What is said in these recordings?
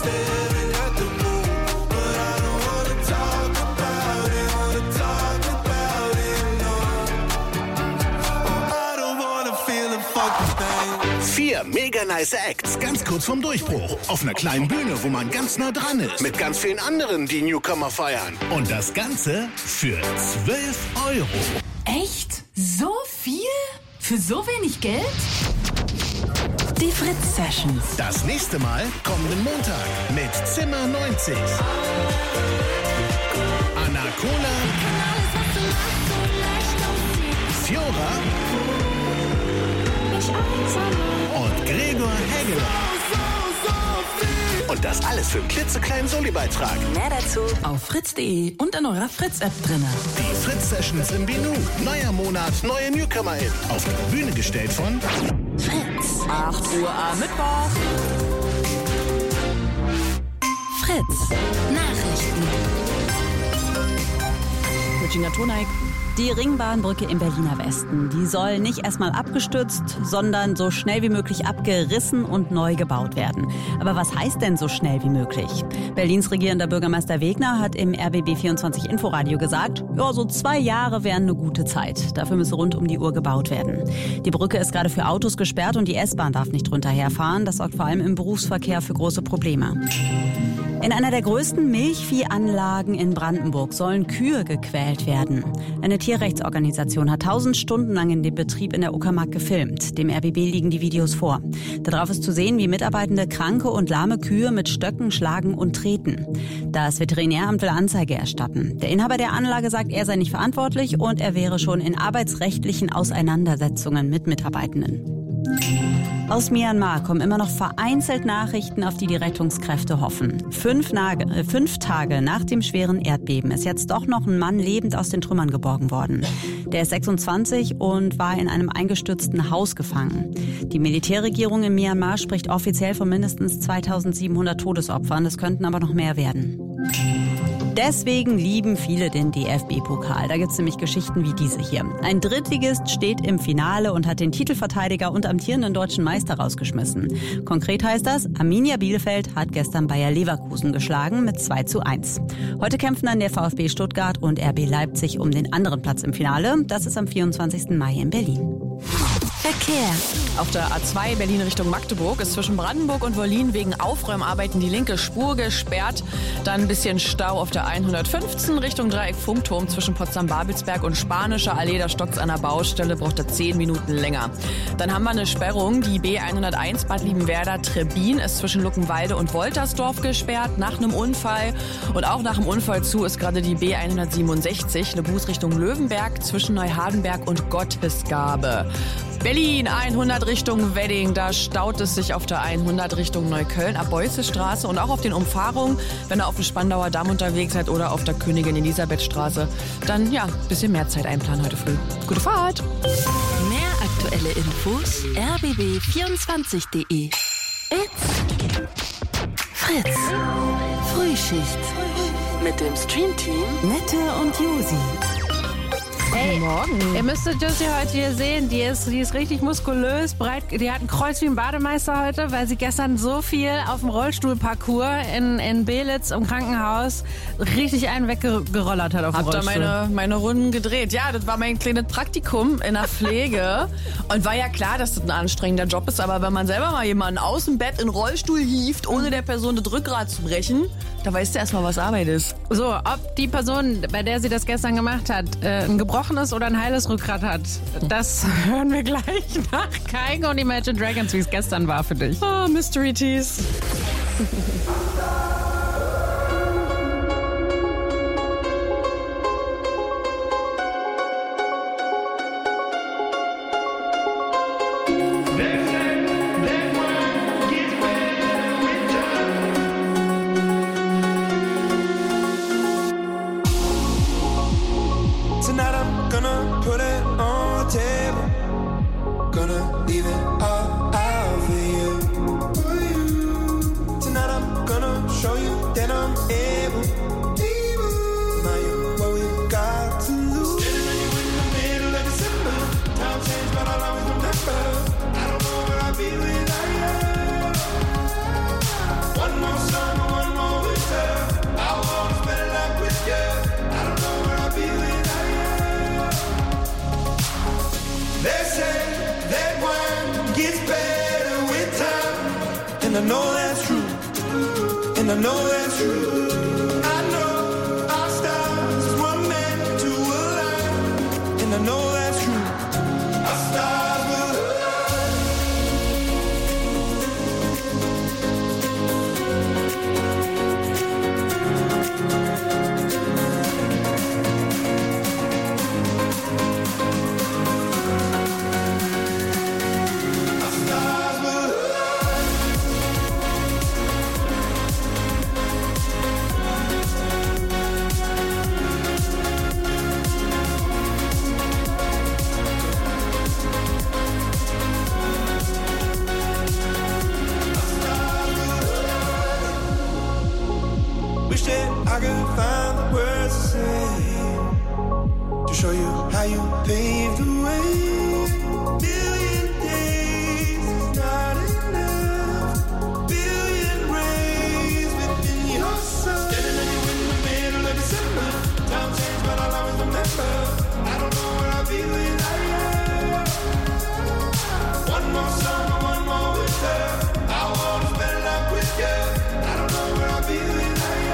staring at the moon, but I don't wanna talk about it, no. Oh, I don't wanna feel a fucking thing. 4 mega nice Acts, ganz kurz vorm Durchbruch. Auf einer kleinen Bühne, wo man ganz nah dran ist. Mit ganz vielen anderen, die Newcomer feiern. Und das Ganze für 12 €. Echt? So viel? Für so wenig Geld? Die Fritz Sessions. Das nächste Mal kommenden Montag mit Zimmer 90. Anna Cola. Fiora. Und Gregor Hegeler. Und das alles für einen klitzekleinen Soli-Beitrag. Mehr dazu auf fritz.de und in eurer Fritz-App drin. Die Fritz-Sessions im Binu. Neuer Monat, neue NewcomerInnen. Auf die Bühne gestellt von Fritz. 8 Uhr am Mittwoch. Fritz. Nachrichten. Virginia Toneik. Die Ringbahnbrücke im Berliner Westen, die soll nicht erstmal abgestürzt, sondern so schnell wie möglich abgerissen und neu gebaut werden. Aber was heißt denn so schnell wie möglich? Berlins regierender Bürgermeister Wegner hat im RBB24 Inforadio gesagt, ja, so 2 Jahre wären eine gute Zeit. Dafür müsse rund um die Uhr gebaut werden. Die Brücke ist gerade für Autos gesperrt und die S-Bahn darf nicht drunter herfahren. Das sorgt vor allem im Berufsverkehr für große Probleme. In einer der größten Milchviehanlagen in Brandenburg sollen Kühe gequält werden. Eine Tierrechtsorganisation hat 1000 Stunden lang in dem Betrieb in der Uckermark gefilmt. Dem RBB liegen die Videos vor. Darauf ist zu sehen, wie Mitarbeitende kranke und lahme Kühe mit Stöcken schlagen und treten. Das Veterinäramt will Anzeige erstatten. Der Inhaber der Anlage sagt, er sei nicht verantwortlich und er wäre schon in arbeitsrechtlichen Auseinandersetzungen mit Mitarbeitenden. Aus Myanmar kommen immer noch vereinzelt Nachrichten, auf die die Rettungskräfte hoffen. 5 Tage nach dem schweren Erdbeben ist jetzt doch noch ein Mann lebend aus den Trümmern geborgen worden. Der ist 26 und war in einem eingestürzten Haus gefangen. Die Militärregierung in Myanmar spricht offiziell von mindestens 2700 Todesopfern. Es könnten aber noch mehr werden. Deswegen lieben viele den DFB-Pokal. Da gibt's nämlich Geschichten wie diese hier. Ein Drittligist steht im Finale und hat den Titelverteidiger und amtierenden deutschen Meister rausgeschmissen. Konkret heißt das, Arminia Bielefeld hat gestern Bayer Leverkusen geschlagen mit 2:1. Heute kämpfen dann der VfB Stuttgart und RB Leipzig um den anderen Platz im Finale. Das ist am 24. Mai in Berlin. Verkehr. Auf der A2 Berlin Richtung Magdeburg ist zwischen Brandenburg und Wollin wegen Aufräumarbeiten die linke Spur gesperrt. Dann ein bisschen Stau auf der 115 Richtung Dreieck Funkturm zwischen Potsdam-Babelsberg und Spanischer Allee. Da stockt's an der Baustelle, braucht er 10 Minuten länger. Dann haben wir eine Sperrung. Die B101 Bad Liebenwerda-Trebin ist zwischen Luckenwalde und Woltersdorf gesperrt nach einem Unfall. Und auch nach dem Unfall zu ist gerade die B167, eine Buß Richtung Löwenberg zwischen Neuhardenberg und Gottesgabe. Berlin 100 Richtung Wedding, da staut es sich auf der 100 Richtung Neukölln ab Beußestraße und auch auf den Umfahrungen, wenn ihr auf dem Spandauer Damm unterwegs seid oder auf der Königin Elisabeth Straße, dann ja, ein bisschen mehr Zeit einplanen heute früh. Gute Fahrt! Mehr aktuelle Infos rbb24.de. It's Fritz. Frühschicht. Mit dem Streamteam Nette und Josi. Hey, morgen. Ihr müsstet Josie heute hier sehen. Die ist richtig muskulös, breit. Die hat ein Kreuz wie ein Bademeister heute, weil sie gestern so viel auf dem Rollstuhlparcours in Belitz im Krankenhaus richtig einen weggerollert hat auf dem Rollstuhl. Hab da meine Runden gedreht. Ja, das war mein kleines Praktikum in der Pflege. Und war ja klar, dass das ein anstrengender Job ist. Aber wenn man selber mal jemanden aus dem Bett in den Rollstuhl hieft, ohne der Person das Rückgrat zu brechen, da weißt du erstmal, was Arbeit ist. So, ob die Person, bei der sie das gestern gemacht hat, ein gebrochenes oder ein heiles Rückgrat hat, das hören wir gleich nach Kaigo und Imagine Dragons, wie es gestern war für dich. Oh, Mystery Tease. Leave it all out for you. Tonight I'm gonna show that's true. And I know that's true. I know our stars were meant to align. And I know that's true. Our stars will I could find the words to say to show you how you paved the way. Billion days is not enough. Billion rays within your soul. Standing in the middle of December. Time changed, but I'll always remember. I don't know where I'll be without you. One more summer, one more winter. I wanna spend life with you. I don't know where I'll be without you.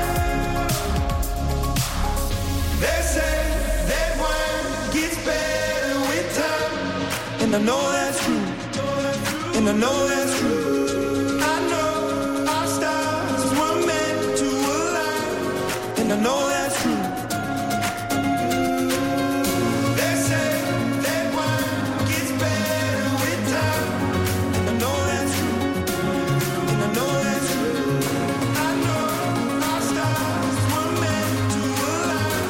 They say that wine gets better with time. And I know that's true. And I know that's true. I know our stars were meant to align. And I know that's true. They say that wine gets better with time. And I know that's true. And I know that's true. I know our stars were meant to align.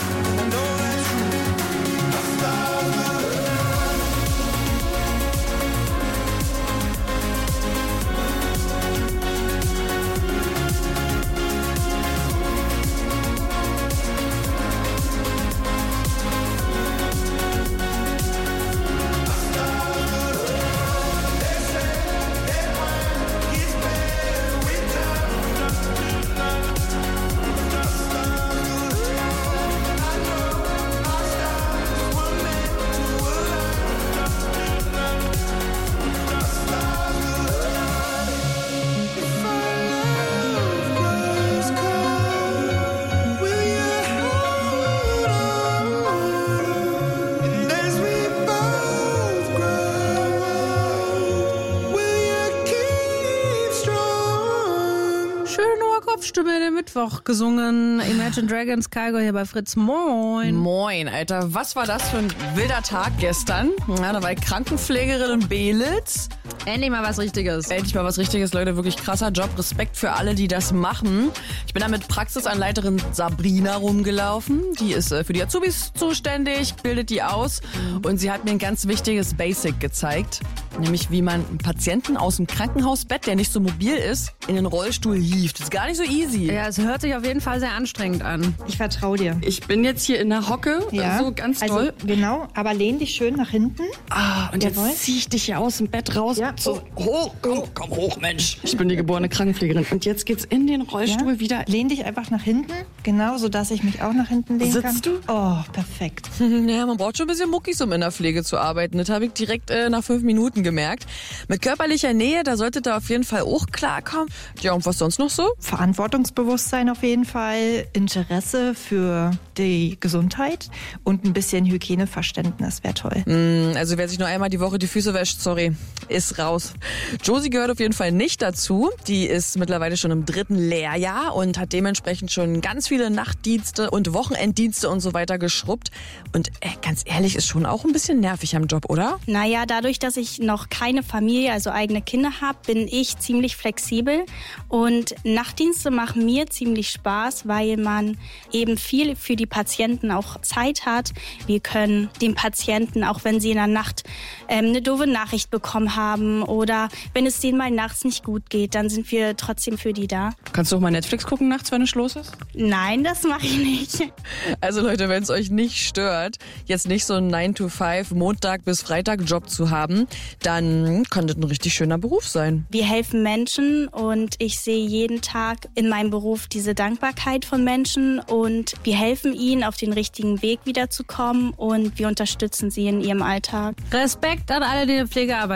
Stimme der Mittwoch gesungen. Imagine Dragons, Kygo hier bei Fritz. Moin. Moin, Alter. Was war das für ein wilder Tag gestern? Ja, da war Krankenpflegerin in Belitz. Endlich mal was Richtiges. Endlich mal was Richtiges, Leute. Wirklich krasser Job. Respekt für alle, die das machen. Ich bin da mit Praxisanleiterin Sabrina rumgelaufen. Die ist für die Azubis zuständig, bildet die aus. Und sie hat mir ein ganz wichtiges Basic gezeigt. Nämlich, wie man einen Patienten aus dem Krankenhausbett, der nicht so mobil ist, in den Rollstuhl hieft. Das ist gar nicht so easy. Ja, es hört sich auf jeden Fall sehr anstrengend an. Ich vertraue dir. Ich bin jetzt hier in der Hocke, ja, so ganz also, toll. Genau, aber lehn dich schön nach hinten. Und Jawohl. jetzt zieh ich dich hier aus dem Bett raus. Ja. So, hoch, komm hoch, Mensch. Ich bin die geborene Krankenpflegerin. Und jetzt geht's in den Rollstuhl wieder. Lehn dich einfach nach hinten, genau, sodass ich mich auch nach hinten lehnen kann. Sitzt du? Oh, perfekt. Ja, man braucht schon ein bisschen Muckis, um in der Pflege zu arbeiten. Das habe ich direkt nach 5 Minuten gemerkt. Mit körperlicher Nähe, da solltet ihr auf jeden Fall auch klarkommen. Ja, und was sonst noch so? Verantwortungsbewusstsein auf jeden Fall, Interesse für die Gesundheit und ein bisschen Hygieneverständnis wäre toll. Also wer sich nur einmal die Woche die Füße wäscht, sorry, ist raus. Josie gehört auf jeden Fall nicht dazu. Die ist mittlerweile schon im 3. Lehrjahr und hat dementsprechend schon ganz viele Nachtdienste und Wochenenddienste und so weiter geschrubbt. Und ganz ehrlich, ist schon auch ein bisschen nervig am Job, oder? Naja, dadurch, dass ich noch keine Familie, also eigene Kinder habe, bin ich ziemlich flexibel. Und Nachtdienste machen mir ziemlich Spaß, weil man eben viel für die Patienten auch Zeit hat. Wir können den Patienten, auch wenn sie in der Nacht eine doofe Nachricht bekommen haben oder wenn es denen mal nachts nicht gut geht, dann sind wir trotzdem für die da. Kannst du auch mal Netflix gucken nachts, wenn es los ist? Nein, das mache ich nicht. Also Leute, wenn es euch nicht stört, jetzt nicht so einen 9-to-5 Montag bis Freitag Job zu haben, dann kann das ein richtig schöner Beruf sein. Wir helfen Menschen und ich sehe jeden Tag in meinem Beruf diese Dankbarkeit von Menschen und wir helfen ihnen, auf den richtigen Weg wiederzukommen und wir unterstützen sie in ihrem Alltag. Respekt an alle, die in der Pflege arbeiten.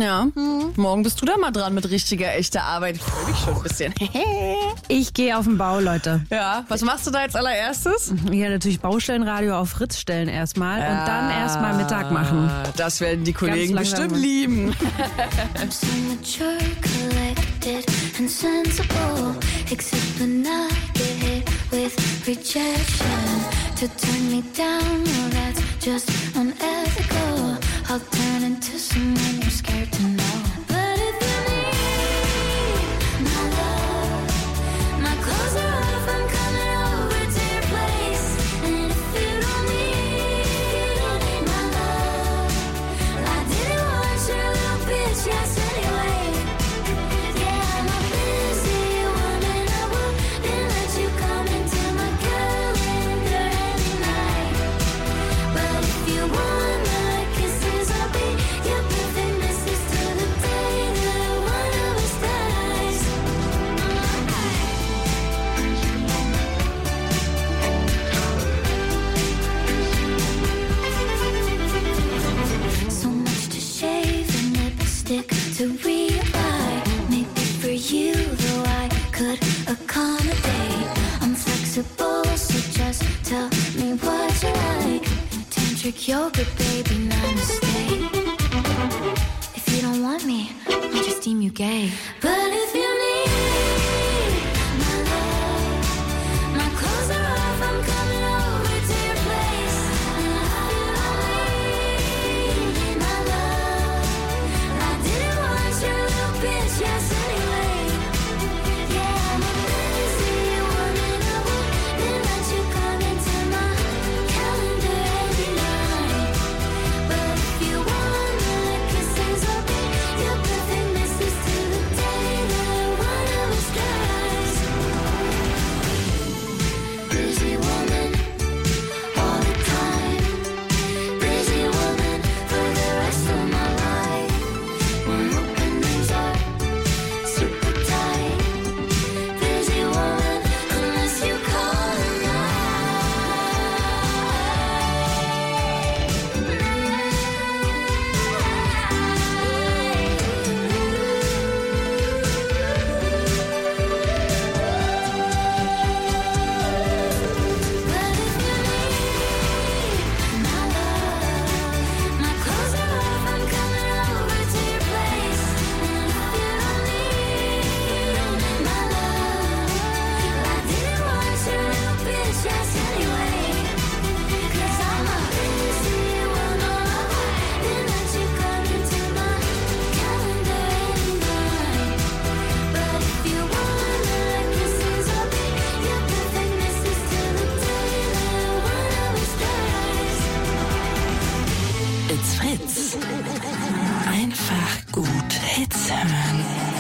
Ja. Morgen bist du da mal dran mit richtiger, echter Arbeit. Ich freue mich schon ein bisschen. Ich gehe auf den Bau, Leute. Ja, was machst du da als allererstes? Ja, natürlich Baustellenradio auf Fritz stellen erstmal und dann erstmal Mittag machen. Das werden die Kollegen Ganz langsam. bestimmt lieben. I'm so mature, collected and sensible. Except when I get hit with rejection. To turn me down, well that's just unethical. I'll turn into someone you're scared to know. But if you need my love, my clothes are off, I'm coming over to your place. And if you don't need my love, I didn't want your little bitch, yes anyway. Yeah, I'm a busy woman, I wouldn't let you come into my calendar every night. But if you want my kisses, I'll be your perfect missus till the day that one of us dies. So much to shave and lipstick to reapply. Maybe for you, though I could accommodate. I'm flexible, so just tell me what you like. Tantric yoga, baby, namaste. If you don't want me, I'll just deem you gay. But if you need my love, my clothes are off, I'm coming over to your place. And if you don't need my love, I didn't want your little bitch, yes anyway. Yeah, I'm a busy woman, I wouldn't let you come into my calendar every night. But if you want my kisses, I'll be your perfect missus till the day that one of us dies. Busy woman, all the time. Busy woman for the rest of my life. My openings are super tight. Busy woman, unless you call But if you need my love, my clothes are off, I'm coming over to your place. And if you don't need my love, I didn't want your little bitch, yes anyway. 'Cause I'm a busy woman, I wouldn't let you come into my calendar every night. But if you want my kisses, I'll be your perfect missus till the day that one of us dies. It's Fritz. Einfach gut Hits hören.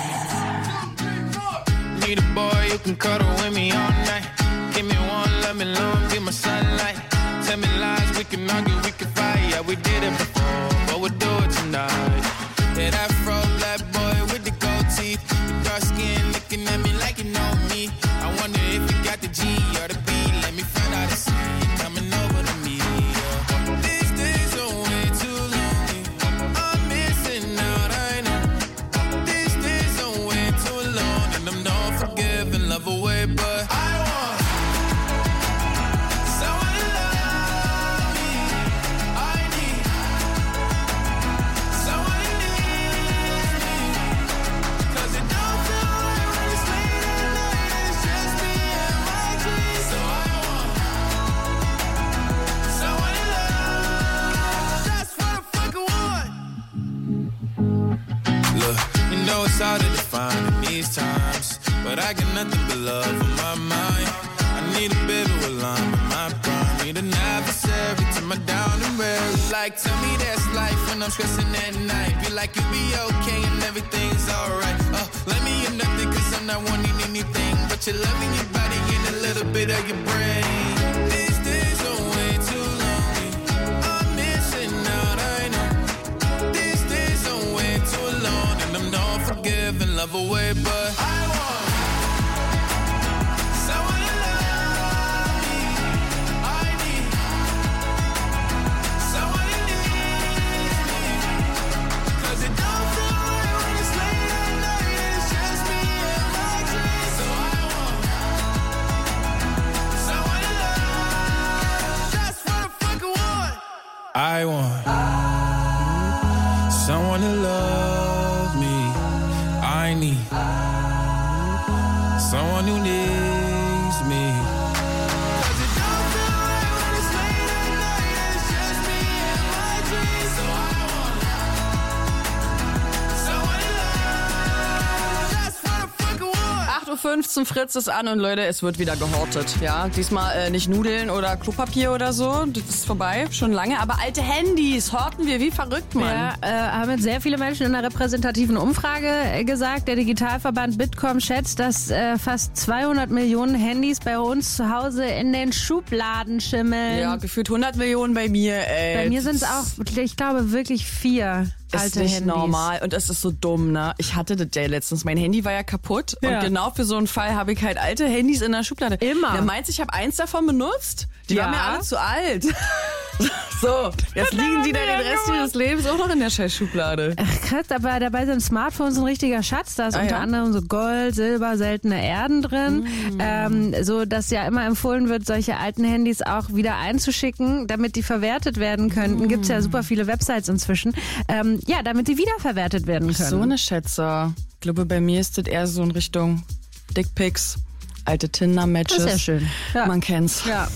Need a boy you can cuddle with me all night. Give me one, let me long, be my sunlight. Tell me lies, we can argue, we can fight. Yeah, we did it before, but we'll do it tonight. Yeah, that fro black boy with the gold teeth, the dark skin looking at me like you know me. I wonder if you got the G or the B. Let me find out and see you coming over to me. Yeah. These days are way too lonely. I'm missing out, I know. These days are way too long, and I'm not forgiving, love away, but I want someone to love me. I need someone who needs me. 'Cause it don't feel right when it's late at night and it's just me and my dreams. So I want someone to love. That's what I fucking want. Look, you know it's hard to define in these times, but I got nothing but love on my mind. I need a baby while I'm in my prime. Need an adversary to my down and rare. Like, tell me that's life when I'm stressing at night. Be like, you'll be okay and everything's alright. Let me in nothing 'cause I'm not wanting anything but your loving your body and a little bit of your brain. These days are way too lonely. I'm missing out, I know. These days are way too long, and I'm not forgiving, love away, but I want someone to love me. I need someone who needs me. 'Cause it don't feel someone who needs me. Fritz ist an und Leute, es wird wieder gehortet. Ja, diesmal nicht Nudeln oder Klopapier oder so, das ist vorbei, schon lange. Aber alte Handys horten wir wie verrückt, Mann. Ja, haben jetzt sehr viele Menschen in einer repräsentativen Umfrage gesagt. Der Digitalverband Bitkom schätzt, dass fast 200 Millionen Handys bei uns zu Hause in den Schubladen schimmeln. Ja, gefühlt 100 Millionen bei mir, ey. Bei mir sind es auch, ich glaube, wirklich 4. Ist nicht Handys. normal und es ist so dumm, ne? Ich hatte das ja letztens, mein Handy war ja kaputt und genau für so einen Fall habe ich halt alte Handys in der Schublade. Immer. Der meint, ich habe eins davon benutzt? Die waren mir alle zu alt. So, jetzt liegen die dann den Rest ihres Lebens auch noch in der Scheiß-Schublade. Krass, aber dabei sind Smartphones ein richtiger Schatz. Da ist unter anderem so Gold, Silber, seltene Erden drin. So, dass ja immer empfohlen wird, solche alten Handys auch wieder einzuschicken, damit die verwertet werden könnten. Gibt's ja super viele Websites inzwischen. Ja, damit die wiederverwertet werden können. So eine Schätze. Ich glaube, bei mir ist das eher so in Richtung Dickpics, alte Tinder-Matches. Das ist ja schön. Ja. Man kennt's. Ja.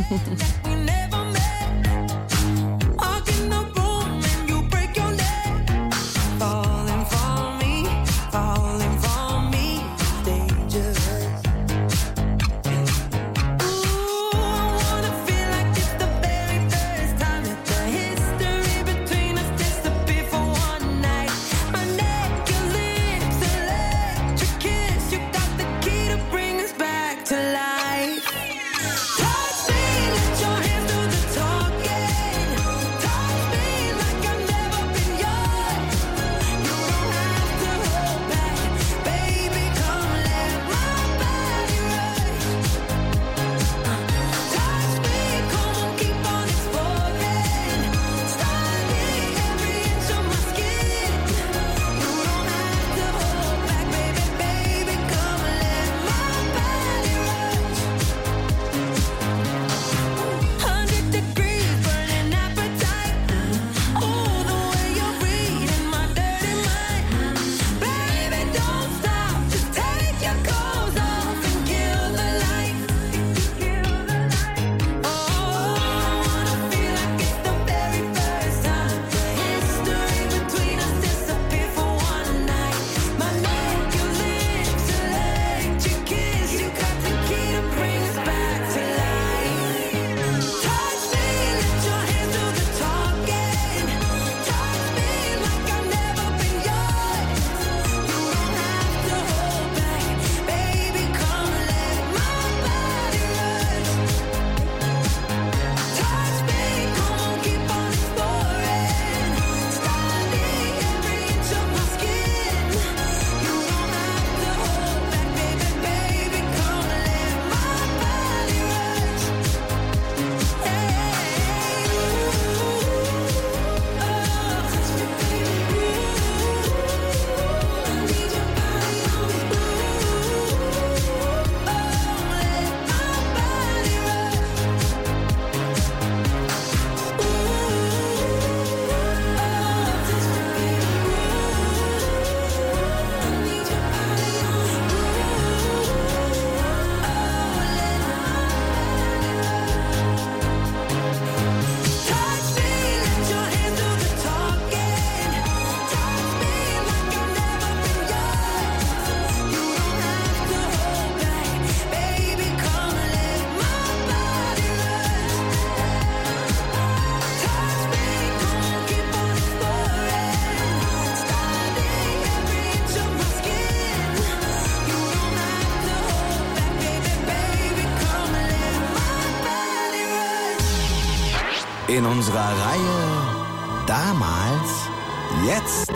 In unserer Reihe Damals, Jetzt.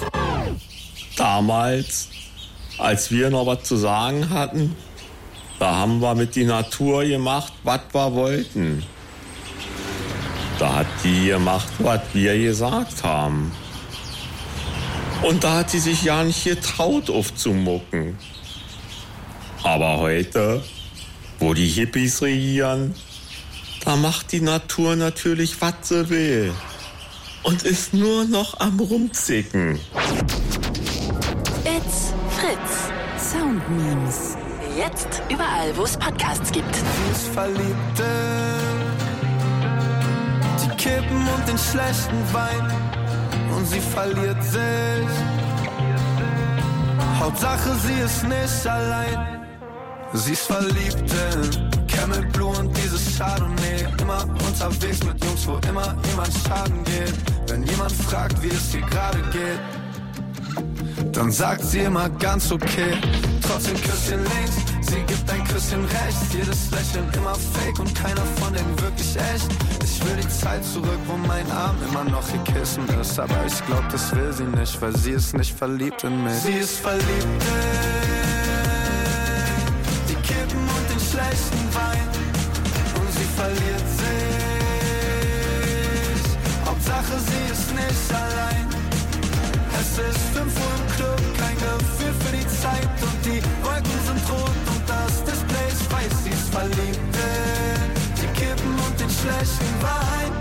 Damals, als wir noch was zu sagen hatten, da haben wir mit die Natur gemacht, was wir wollten. Da hat die gemacht, was wir gesagt haben. Und da hat sie sich ja nicht getraut aufzumucken. Aber heute, wo die Hippies regieren, da macht die Natur natürlich, was sie will. Und ist nur noch am Rumzicken. It's Fritz. Sound Memes. jetzt überall, wo es Podcasts gibt. Sie ist verliebt in die Kippen und den schlechten Wein. Und sie verliert sich. Hauptsache, sie ist nicht allein. Sie ist verliebt in Camel Blue und dieses Chardonnay. Immer unterwegs mit Jungs, wo immer jemand schaden geht. Wenn jemand fragt, wie es ihr gerade geht, dann sagt sie immer ganz okay. Trotzdem Küsschen links, sie gibt ein Küsschen rechts. Jedes Lächeln immer fake und keiner von denen wirklich echt. Ich will die Zeit zurück, wo mein Arm immer noch ihr Kissen ist. Aber ich glaub, das will sie nicht, weil sie ist nicht verliebt in mich. Sie ist verliebt in die Kippen und den schlechten Wein. Und sie verliert sich. Hauptsache, sie ist nicht allein. Es ist 5 Uhr im Club, kein Gefühl für die Zeit. Und die Wolken sind rot und das Display ist weiß. Sie ist verliebt in die Kippen und den schlechten Wein.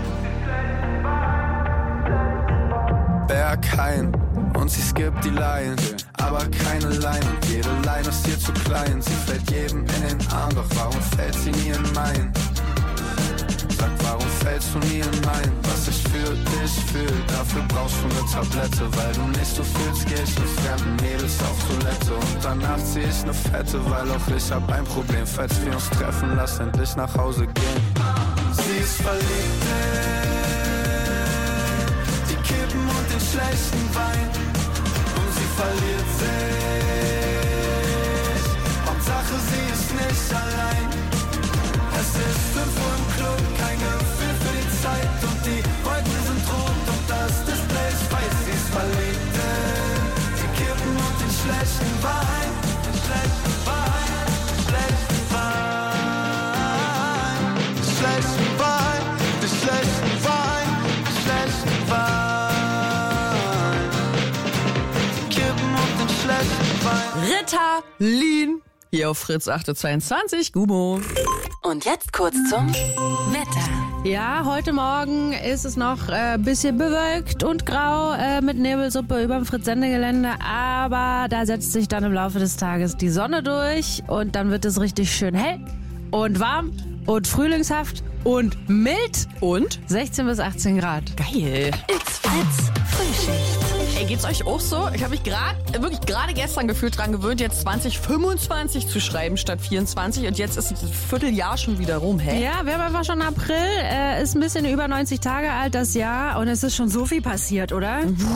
Berghain und sie skippt die Line, aber keine Line. Und jede Line ist ihr zu klein. Sie fällt jedem in den Arm, doch warum fällt sie nie in meinen? Sag, warum fällst du nie in meinen? Was ich für dich fühl, dafür brauchst du eine Tablette. Weil du nicht so fühlst, geh ich mit fremden Mädels auf Toilette. Und danach zieh ich eine Fette, weil auch ich hab ein Problem. Falls wir uns treffen, lass endlich nach Hause gehen. Sie ist verliebt in die Kippen und den schlechten Wein. Und sie verliert sich. Hauptsache, sie ist nicht allein. Es ist 5 Uhr im Club, kein Gefühl für die Zeit. Und die Wolken sind rot und das Display ist weiß. Sie ist verliebt in die Kippen und den schlechten Wein. Den schlechten Wein, den schlechten Wein. Den schlechten Wein, den schlechten Wein, den schlechten Wein. Die Kippen und den schlechten Wein. Ritalin. Hier auf Fritz 8.22 Gummo. Und jetzt kurz zum Wetter. Ja, heute Morgen ist es noch ein bisschen bewölkt und grau mit Nebelsuppe über dem Fritz-Sendegelände. Aber da setzt sich dann im Laufe des Tages die Sonne durch und dann wird es richtig schön hell und warm und frühlingshaft und mild und 16 bis 18 Grad. Geil. It's Fritz Frühschicht. Ey, geht's euch auch so? Ich habe mich gerade gestern gefühlt dran gewöhnt, jetzt 2025 zu schreiben statt 24 und jetzt ist das Vierteljahr schon wieder rum, hä? Ja, wir haben einfach schon April, ist ein bisschen über 90 Tage alt das Jahr und es ist schon so viel passiert, oder?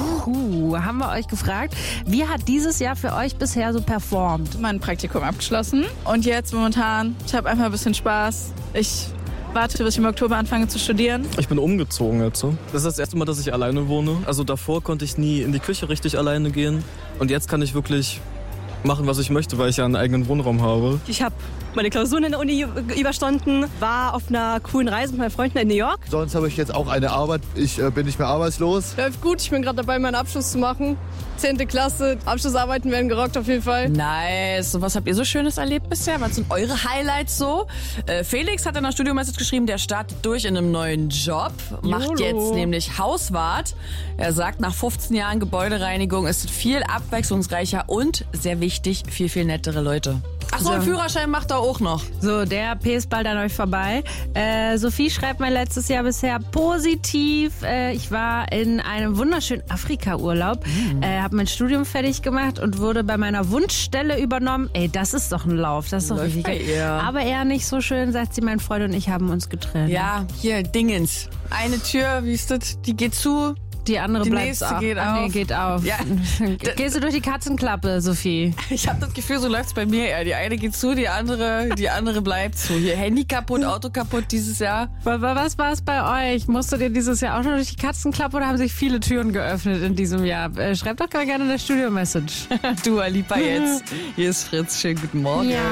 Haben wir euch gefragt, wie hat dieses Jahr für euch bisher so performt? Mein Praktikum abgeschlossen und jetzt momentan, ich habe einfach ein bisschen Spaß. Ich warte, bis ich im Oktober anfange zu studieren. Ich bin umgezogen jetzt. Das ist das erste Mal, dass ich alleine wohne. Also davor konnte ich nie in die Küche richtig alleine gehen. Und jetzt kann ich wirklich machen, was ich möchte, weil ich ja einen eigenen Wohnraum habe. Ich habe meine Klausuren in der Uni überstanden, war auf einer coolen Reise mit meinen Freunden in New York. Sonst habe ich jetzt auch eine Arbeit. Ich bin nicht mehr arbeitslos. Läuft gut, ich bin gerade dabei, meinen Abschluss zu machen. 10. Klasse, Abschlussarbeiten werden gerockt auf jeden Fall. Nice. Und was habt ihr so Schönes erlebt bisher? Was sind eure Highlights so? Felix hat in der Studio-Message geschrieben, der startet durch in einem neuen Job, macht jetzt nämlich Hauswart. Er sagt, nach 15 Jahren Gebäudereinigung ist es viel abwechslungsreicher und, sehr wichtig, viel, viel nettere Leute. Ach so, einen Führerschein macht er auch noch. So, der P ist bald an euch vorbei. Sophie schreibt mein letztes Jahr bisher positiv. Ich war in einem wunderschönen Afrika-Urlaub, habe mein Studium fertig gemacht und wurde bei meiner Wunschstelle übernommen. Ey, das ist doch ein Lauf, das ist doch richtig geil. Aber eher nicht so schön, sagt sie, mein Freund und ich haben uns getrennt. Ja, hier, Dingens. Eine Tür, wie ist das? Die geht zu. Die andere bleibt nächste auf. geht auf. Nee, geht auf. Ja. Gehst du durch die Katzenklappe, Sophie? Ich habe das Gefühl, so läuft's bei mir eher. Die eine geht zu, die andere bleibt zu. Hier Handy kaputt, Auto kaputt dieses Jahr. Was war es bei euch? Musstet ihr dieses Jahr auch noch durch die Katzenklappe oder haben sich viele Türen geöffnet in diesem Jahr? Schreibt doch gerne in der Studio-Message. Dua Lipa jetzt. Hier ist Fritz. Schönen guten Morgen. Ja.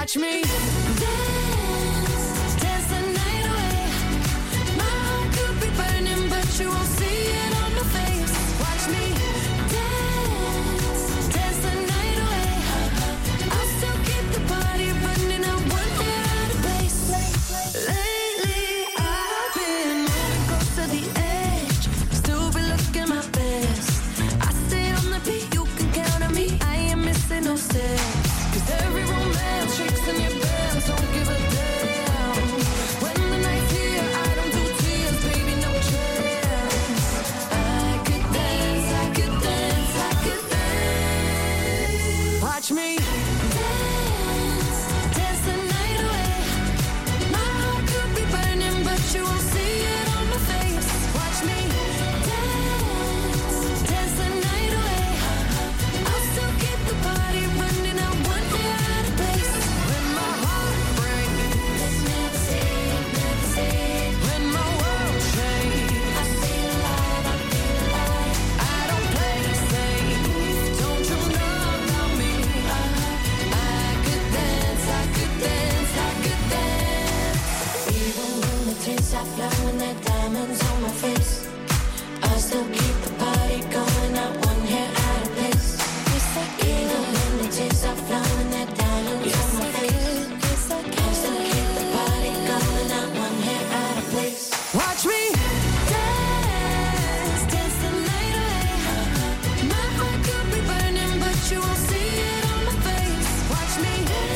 Watch me dance, dance the night away. My heart could be burning, but you won't see it on my face. Watch me dance, dance the night away. I'll still keep the party running. I want it out of place. Lately I've been moving close to the edge, still be looking my best. I stay on the beat, you can count on me. I ain't missing no steps. 'Cause every romance shakes in your pants, don't give a damn. When the night's here, I don't do tears, baby, no chance. I could dance, I could dance, I could dance. Watch me dance, dance the night away. My heart could be burning, but you won't see it on my face. Watch me dance, dance the night away. I'll still keep the party running. I want it out of place. When my heart breaks, let's never say it, never say it. When my world shakes, I feel alive, I feel alive. I don't play it safe, don't you know about me? I could dance, I could dance, I could dance. Even when the tears are flowing, that diamonds on my face, I still keep the party going. I want hair out of place. Even when the tears are flowing, that diamonds on my face, I still keep the party going. I want hair out of place. Watch me dance, dance the night away. My heart could be burning, but you won't see it on my face. Watch me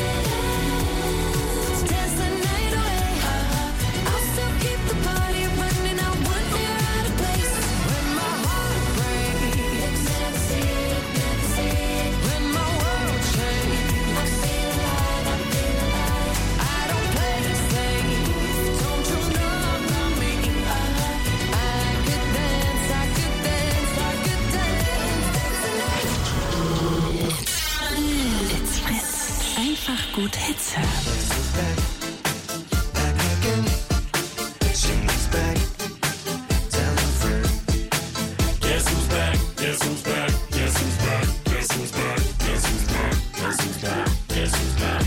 dance, dance the night away. I'll still keep the party running. I want it out of place. When my heart breaks, never say it, never say it. When my world shakes, I feel alive, I feel alive. I don't play it safe, don't you know about me? I could dance, I could dance, I could dance, It's Fritz. Einfach gut Hits hören. Guess who's back? Guess who's back? Guess who's back? Guess who's back? Guess who's back? Guess who's back? Guess who's back?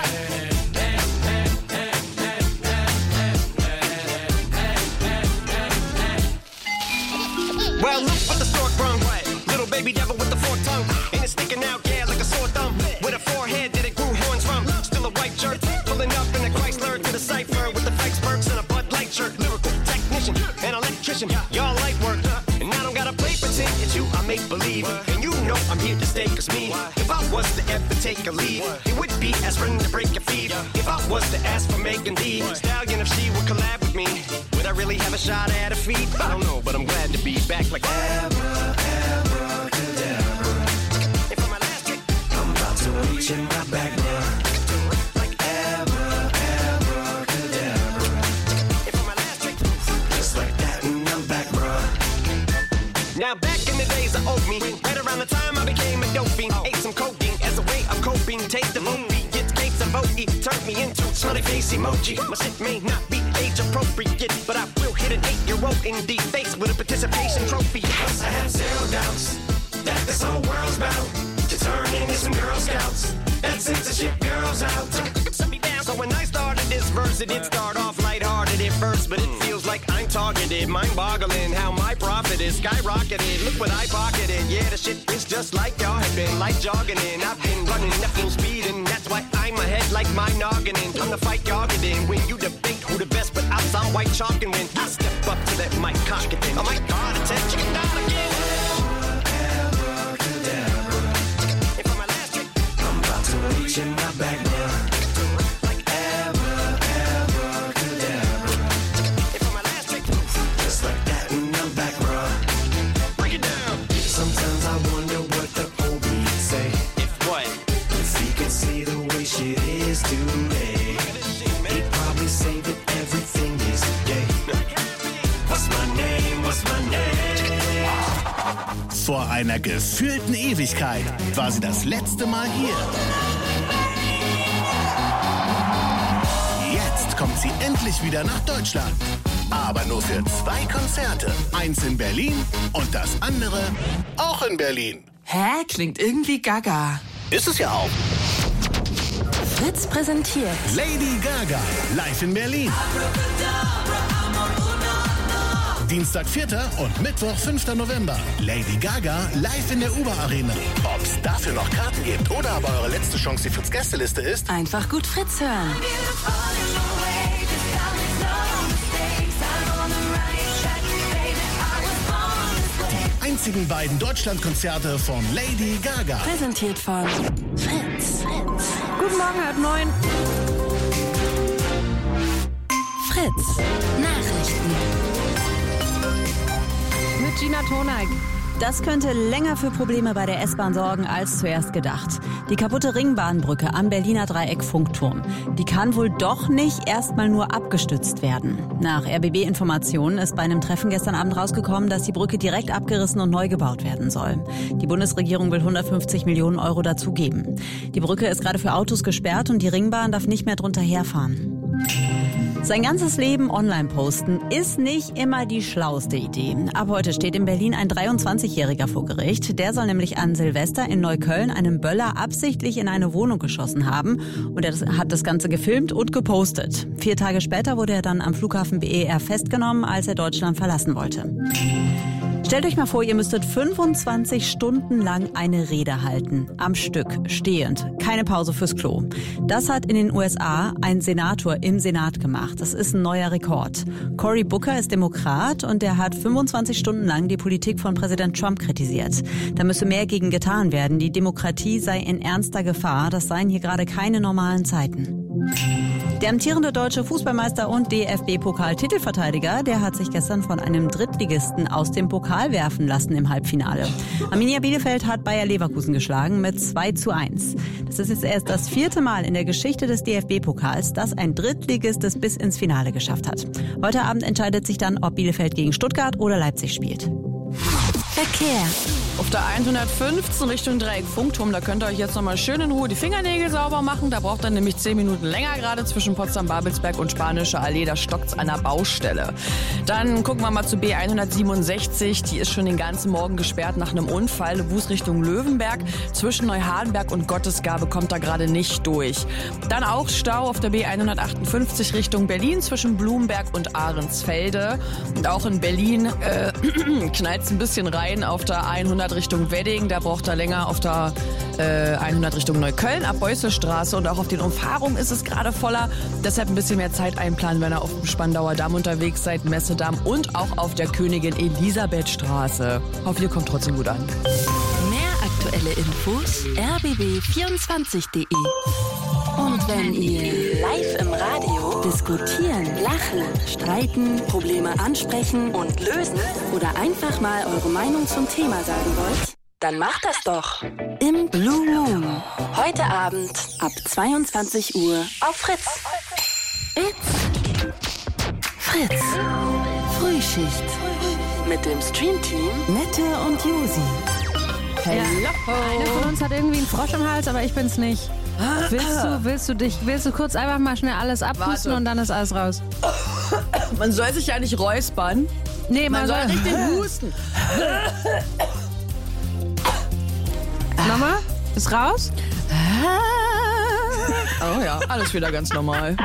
Well, look what the stork brung. Little baby devil with the forked tongue. And it's sticking out, yeah, like a sore thumb. With a forehead that it grew horns from. Still a white shirt. Pulling up in a Chrysler to the cipher with the Fikes Perks and a Bud Light shirt. Lyrical technician and electrician. Y'all light work. And I don't gotta play pretend. It's you I make believe. And you know I'm here to stay. 'Cause me, if I was to ever take a lead, it would be aspirin to break your feet. If I was to ask for Megan Thee Stallion, if she would collab with me, would I really have a shot at a feat? I don't know, but I'm glad to be back like If I'm elastic, I'm about to reach in my back, bruh. Like abracadabra. If I'm elastic, just like that, and I'm back, bruh. Now back in the days of old me, right around the time I became a dope fiend, ate some codeine as a way of coping. Taste the movie, get cakes of OE, turned me into smiley face emoji. My shit may not be age appropriate, but I will hit an 8-year-old in the face with a participation trophy. Plus I have zero doubts that this whole world's bound to turn into some Girl Scouts. That censorship girls out. Set me down. So when I started this verse, it did start off lighthearted at first, but it feels like I'm targeted. Mind-boggling how my profit is skyrocketed. Look what I pocketed. Yeah, the shit is just like y'all have been, like jogging in. I've been running at full speed, and that's why I'm ahead like my noggin. Time to fight y'all get in. When you debate who the best, but I'm white chalk, and when I step up to that mic, cock it then. Oh my God, it's that chicken down again. If I'm elastic, I'm about to reach in my back, bruh. Like abracadabra. If I'm elastic, just like that, and I'm back, bruh. Break it down. Sometimes I wonder what the old me'd say. If what? If he could see the way shit is today, he'd probably say that everything is gay. What's my name? What's my name? Vor einer gefühlten Ewigkeit war sie das letzte Mal hier. Jetzt kommt sie endlich wieder nach Deutschland. Aber nur für 2 Konzerte. Eins in Berlin und das andere auch in Berlin. Hä? Klingt irgendwie gaga. Ist es ja auch. Fritz präsentiert Lady Gaga, live in Berlin. Dienstag 4. und Mittwoch 5. November. Lady Gaga live in der Uber Arena. Ob's dafür noch Karten gibt oder aber eure letzte Chance die Fritz Gästeliste ist, einfach gut Fritz hören. die einzigen beiden Deutschlandkonzerte von Lady Gaga. Präsentiert von Fritz. Guten Morgen, halb 9. Fritz Nachrichten. Mit Gina Toneik. Das könnte länger für Probleme bei der S-Bahn sorgen als zuerst gedacht. Die kaputte Ringbahnbrücke am Berliner Dreieck Funkturm, die kann wohl doch nicht erstmal nur abgestützt werden. Nach RBB-Informationen ist bei einem Treffen gestern Abend rausgekommen, dass die Brücke direkt abgerissen und neu gebaut werden soll. Die Bundesregierung will 150 Millionen Euro dazugeben. Die Brücke ist gerade für Autos gesperrt und die Ringbahn darf nicht mehr drunter herfahren. Sein ganzes Leben online posten ist nicht immer die schlauste Idee. Ab heute steht in Berlin ein 23-Jähriger vor Gericht. Der soll nämlich an Silvester in Neukölln einen Böller absichtlich in eine Wohnung geschossen haben. Und er hat das Ganze gefilmt und gepostet. 4 Tage später wurde er dann am Flughafen BER festgenommen, als er Deutschland verlassen wollte. Stellt euch mal vor, ihr müsstet 25 Stunden lang eine Rede halten. Am Stück, stehend, keine Pause fürs Klo. Das hat in den USA ein Senator im Senat gemacht. Das ist ein neuer Rekord. Cory Booker ist Demokrat und der hat 25 Stunden lang die Politik von Präsident Trump kritisiert. Da müsse mehr gegen getan werden. Die Demokratie sei in ernster Gefahr. Das seien hier gerade keine normalen Zeiten. Der amtierende deutsche Fußballmeister und DFB-Pokal-Titelverteidiger, der hat sich gestern von einem Drittligisten aus dem Pokal werfen lassen im Halbfinale. Arminia Bielefeld hat Bayer Leverkusen geschlagen mit 2:1. Das ist jetzt erst das 4. Mal in der Geschichte des DFB-Pokals, dass ein Drittligist es bis ins Finale geschafft hat. Heute Abend entscheidet sich dann, ob Bielefeld gegen Stuttgart oder Leipzig spielt. Verkehr. Auf der 115 Richtung Dreieck Funkturm, da könnt ihr euch jetzt nochmal schön in Ruhe die Fingernägel sauber machen. Da braucht ihr nämlich 10 Minuten länger, gerade zwischen Potsdam-Babelsberg und Spanische Allee. Da stockt's an der Baustelle. Dann gucken wir mal zu B167. Die ist schon den ganzen Morgen gesperrt nach einem Unfall. Bus Richtung Löwenberg. Zwischen Neuhardenberg und Gottesgabe kommt da gerade nicht durch. Dann auch Stau auf der B158 Richtung Berlin zwischen Blumberg und Ahrensfelde. Und auch in Berlin knallt's ein bisschen rein auf der 100 Richtung Wedding, da braucht er länger auf der 100 Richtung Neukölln, ab Beusselstraße und auch auf den Umfahrungen ist es gerade voller. Deshalb ein bisschen mehr Zeit einplanen, wenn ihr auf dem Spandauer Damm unterwegs seid, Messedamm und auch auf der Königin Elisabeth Straße. Hoffe, ihr kommt trotzdem gut an. Mehr aktuelle Infos rbb24.de. Und wenn ihr live im Radio diskutieren, lachen, streiten, Probleme ansprechen und lösen oder einfach mal eure Meinung zum Thema sagen wollt, dann macht das doch im Blue Moon. Heute Abend ab 22 Uhr auf Fritz. It's Fritz. Frühschicht. Mit dem Streamteam Nette und Josi. Ja. Eine von uns hat irgendwie einen Frosch im Hals, aber ich bin's nicht. Willst du kurz einfach mal schnell alles abpusten und dann ist alles raus? Man soll sich ja nicht räuspern. Nee, man soll richtig husten. Nochmal? Ist raus? Oh ja, alles wieder ganz normal.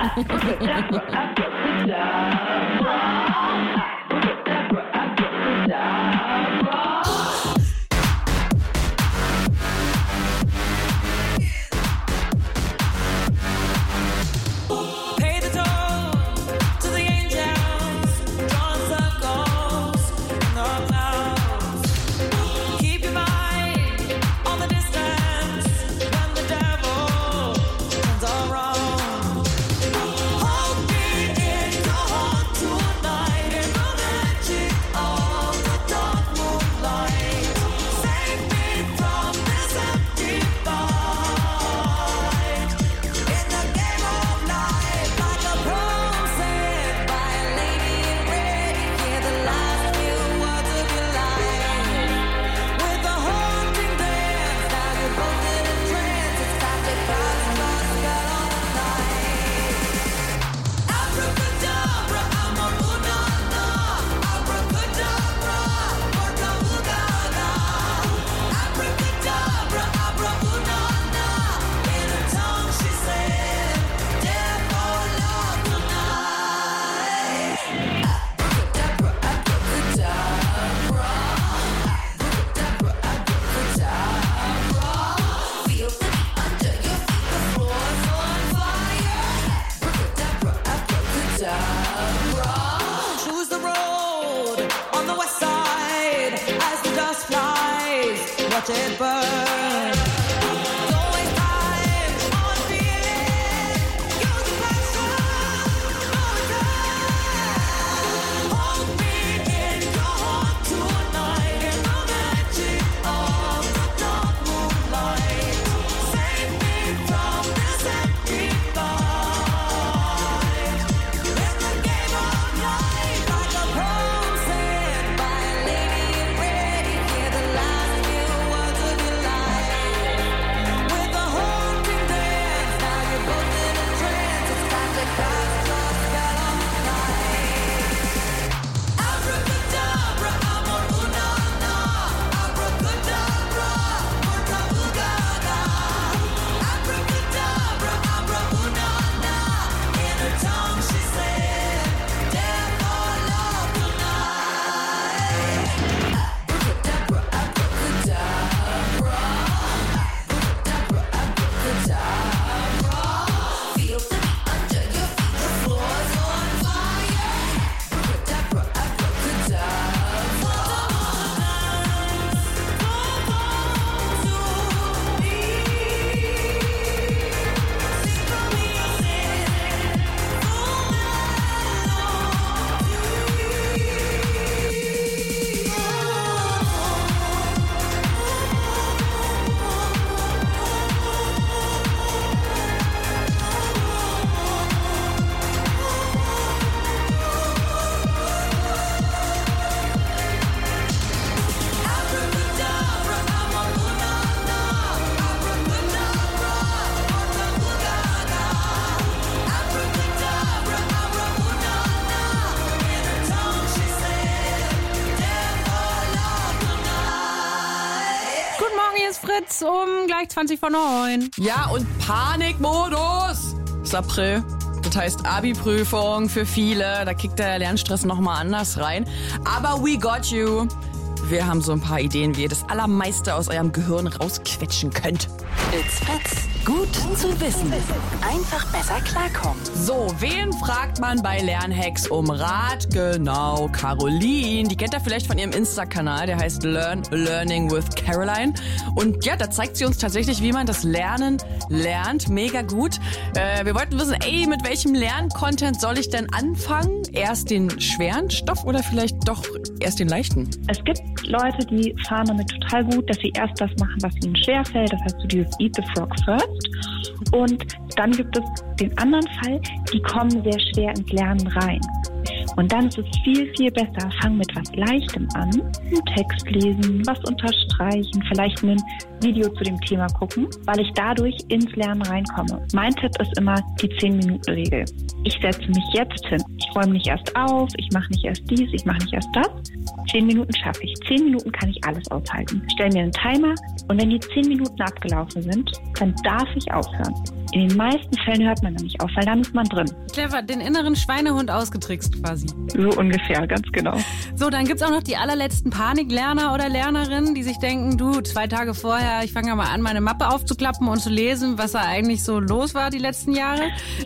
ist gleich 20:09. Ja, und Panikmodus. Ist April. Das heißt Abi-Prüfung für viele. Da kickt der Lernstress nochmal anders rein. Aber we got you. Wir haben so ein paar Ideen, wie ihr das Allermeiste aus eurem Gehirn rausquetschen könnt. It's Fritz. Gut zu wissen. Einfach besser klarkommen. So, wen fragt man bei Lernhacks um Rat? Genau, Caroline. Die kennt ihr vielleicht von ihrem Insta-Kanal. Der heißt Learning with Caroline. Und ja, da zeigt sie uns tatsächlich, wie man das Lernen lernt. Mega gut. Wir wollten wissen, mit welchem Lerncontent soll ich denn anfangen? Erst den schweren Stoff oder vielleicht doch erst den leichten? Es gibt Leute, die fahren damit total gut, dass sie erst das machen, was ihnen schwerfällt. Das heißt, so dieses Eat the Frog first. Und dann gibt es den anderen Fall, die kommen sehr schwer ins Lernen rein. Und dann ist es viel, viel besser, fang mit was Leichtem an, einen Text lesen, was unterstreichen, vielleicht ein Video zu dem Thema gucken, weil ich dadurch ins Lernen reinkomme. Mein Tipp ist immer die 10-Minuten-Regel. Ich setze mich jetzt hin. Ich räume nicht erst auf, ich mache nicht erst dies, ich mache nicht erst das. 10 Minuten schaffe ich. 10 Minuten kann ich alles aushalten. Ich stelle mir einen Timer und wenn die 10 Minuten abgelaufen sind, dann darf ich aufhören. In den meisten Fällen hört man nämlich auf, weil dann ist man drin. Clever, den inneren Schweinehund ausgetrickst quasi. So ungefähr, ganz genau. So, dann gibt's auch noch die allerletzten Paniklerner oder Lernerinnen, die sich denken, 2 Tage vorher, ich fange ja mal an, meine Mappe aufzuklappen und zu lesen, was da eigentlich so los war die letzten Jahre.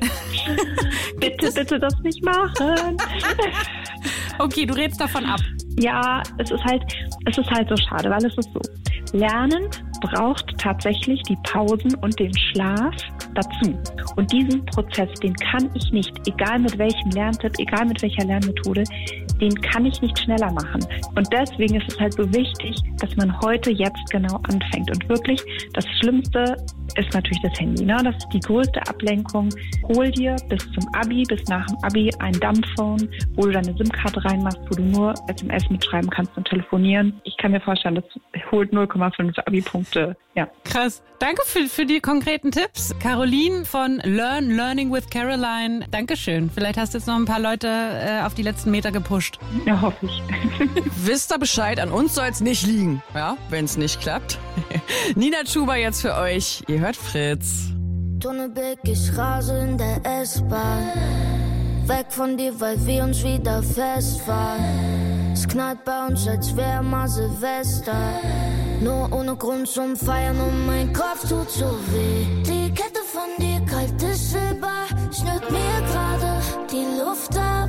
Bitte das nicht machen. Okay, du redest davon ab. Ja, es ist halt so schade, weil es ist so. Lernen braucht tatsächlich die Pausen und den Schlaf dazu. Und diesen Prozess, den kann ich nicht, egal mit welchem Lerntipp, egal mit welcher Lernmethode, den kann ich nicht schneller machen. Und deswegen ist es halt so wichtig, dass man heute jetzt genau anfängt. Und wirklich, das Schlimmste ist natürlich das Handy. Ne? Das ist die größte Ablenkung. Hol dir bis zum Abi, bis nach dem Abi ein Dumbphone, wo du deine SIM-Karte reinmachst, wo du nur SMS mitschreiben kannst und telefonieren. Ich kann mir vorstellen, das holt 0,5 Abi-Punkte. Ja. Krass. Danke für die konkreten Tipps. Caroline von Learning with Caroline. Dankeschön. Vielleicht hast du jetzt noch ein paar Leute auf die letzten Meter gepusht. Ja, hoffe ich. Wisst ihr Bescheid, an uns soll es nicht liegen. Ja, wenn es nicht klappt. Nina Chuba jetzt für euch. Ihr hört Fritz. Tunnelblick, ich rase in der S-Bahn. Weg von dir, weil wir uns wieder festfahren. Es knallt bei uns, als wär mal Silvester. Nur ohne Grund zum Feiern und mein Kopf tut so weh. Die Kette von dir, kaltes Silber, schnürt mir gerade die Luft ab.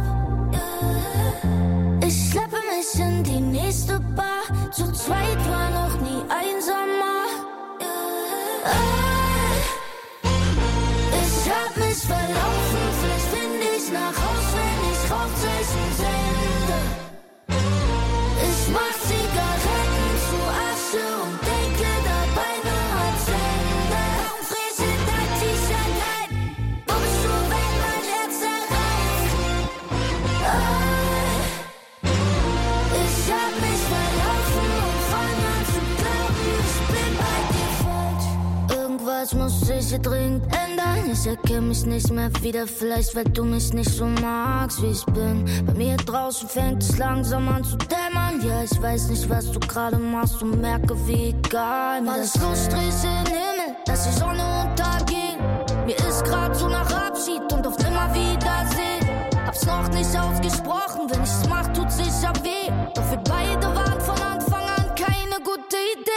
Ich schleppe mich in die nächste Bar. Zu zweit war noch nie einsamer. Ich hab mich verlaufen, vielleicht finde ich nach Haus, wenn ich Rauchzeichen sende. Ich mach Zigaretten zu Asche und denke dabei nur ans Ende. Warum frische dein T-Shirt rein? Wo bist du, wenn mein Herz erreicht? Ich hab mich verlaufen und fang an zu glauben, ich bin bei dir falsch. Irgendwas muss sich hier dringend ändern. Ich erkenne mich nicht mehr wieder, vielleicht weil du mich nicht so magst, wie ich bin. Bei mir draußen fängt es langsam an zu dämmern. Ja, ich weiß nicht, was du gerade machst und merke, wie egal mir das ist. Alles Striche im Himmel, dass die Sonne unterging. Mir ist grad so nach Abschied und auf Nimmerwiedersehen. Hab's noch nicht ausgesprochen, wenn ich's mach, tut sicher weh. Doch wir beide waren von Anfang an keine gute Idee.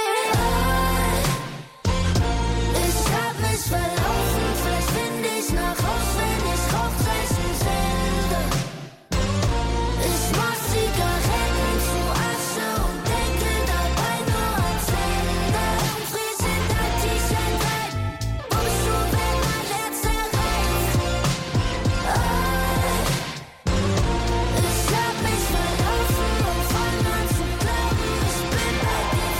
Ich hab mich verlaufen, vielleicht finde ich nach Haus, wenn ich Rauchzeichen sende. Ich mach Zigaretten zu Asche und denke dabei nur ans Ende. Warum frische dein T-Shirt rein? Wo bist du, wenn mein Herz erreicht? Ich hab mich verlaufen und fang an zu glauben, ich bin bei dir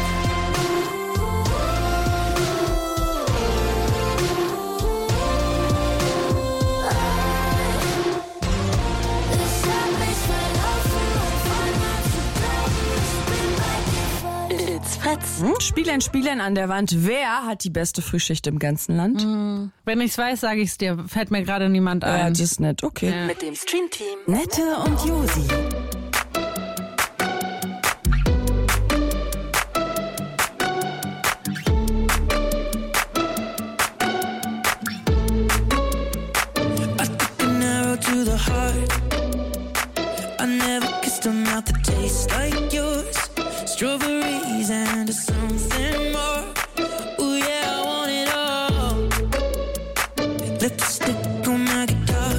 It's Fritz. Spielern an der Wand. Wer hat die beste Frühschicht im ganzen Land? Wenn ich's weiß, sage ich's dir. Fällt mir gerade niemand ein. Ja, das ist nett. Okay. Ja. Mit dem Streamteam Nette und Josi. Lipstick on my guitar.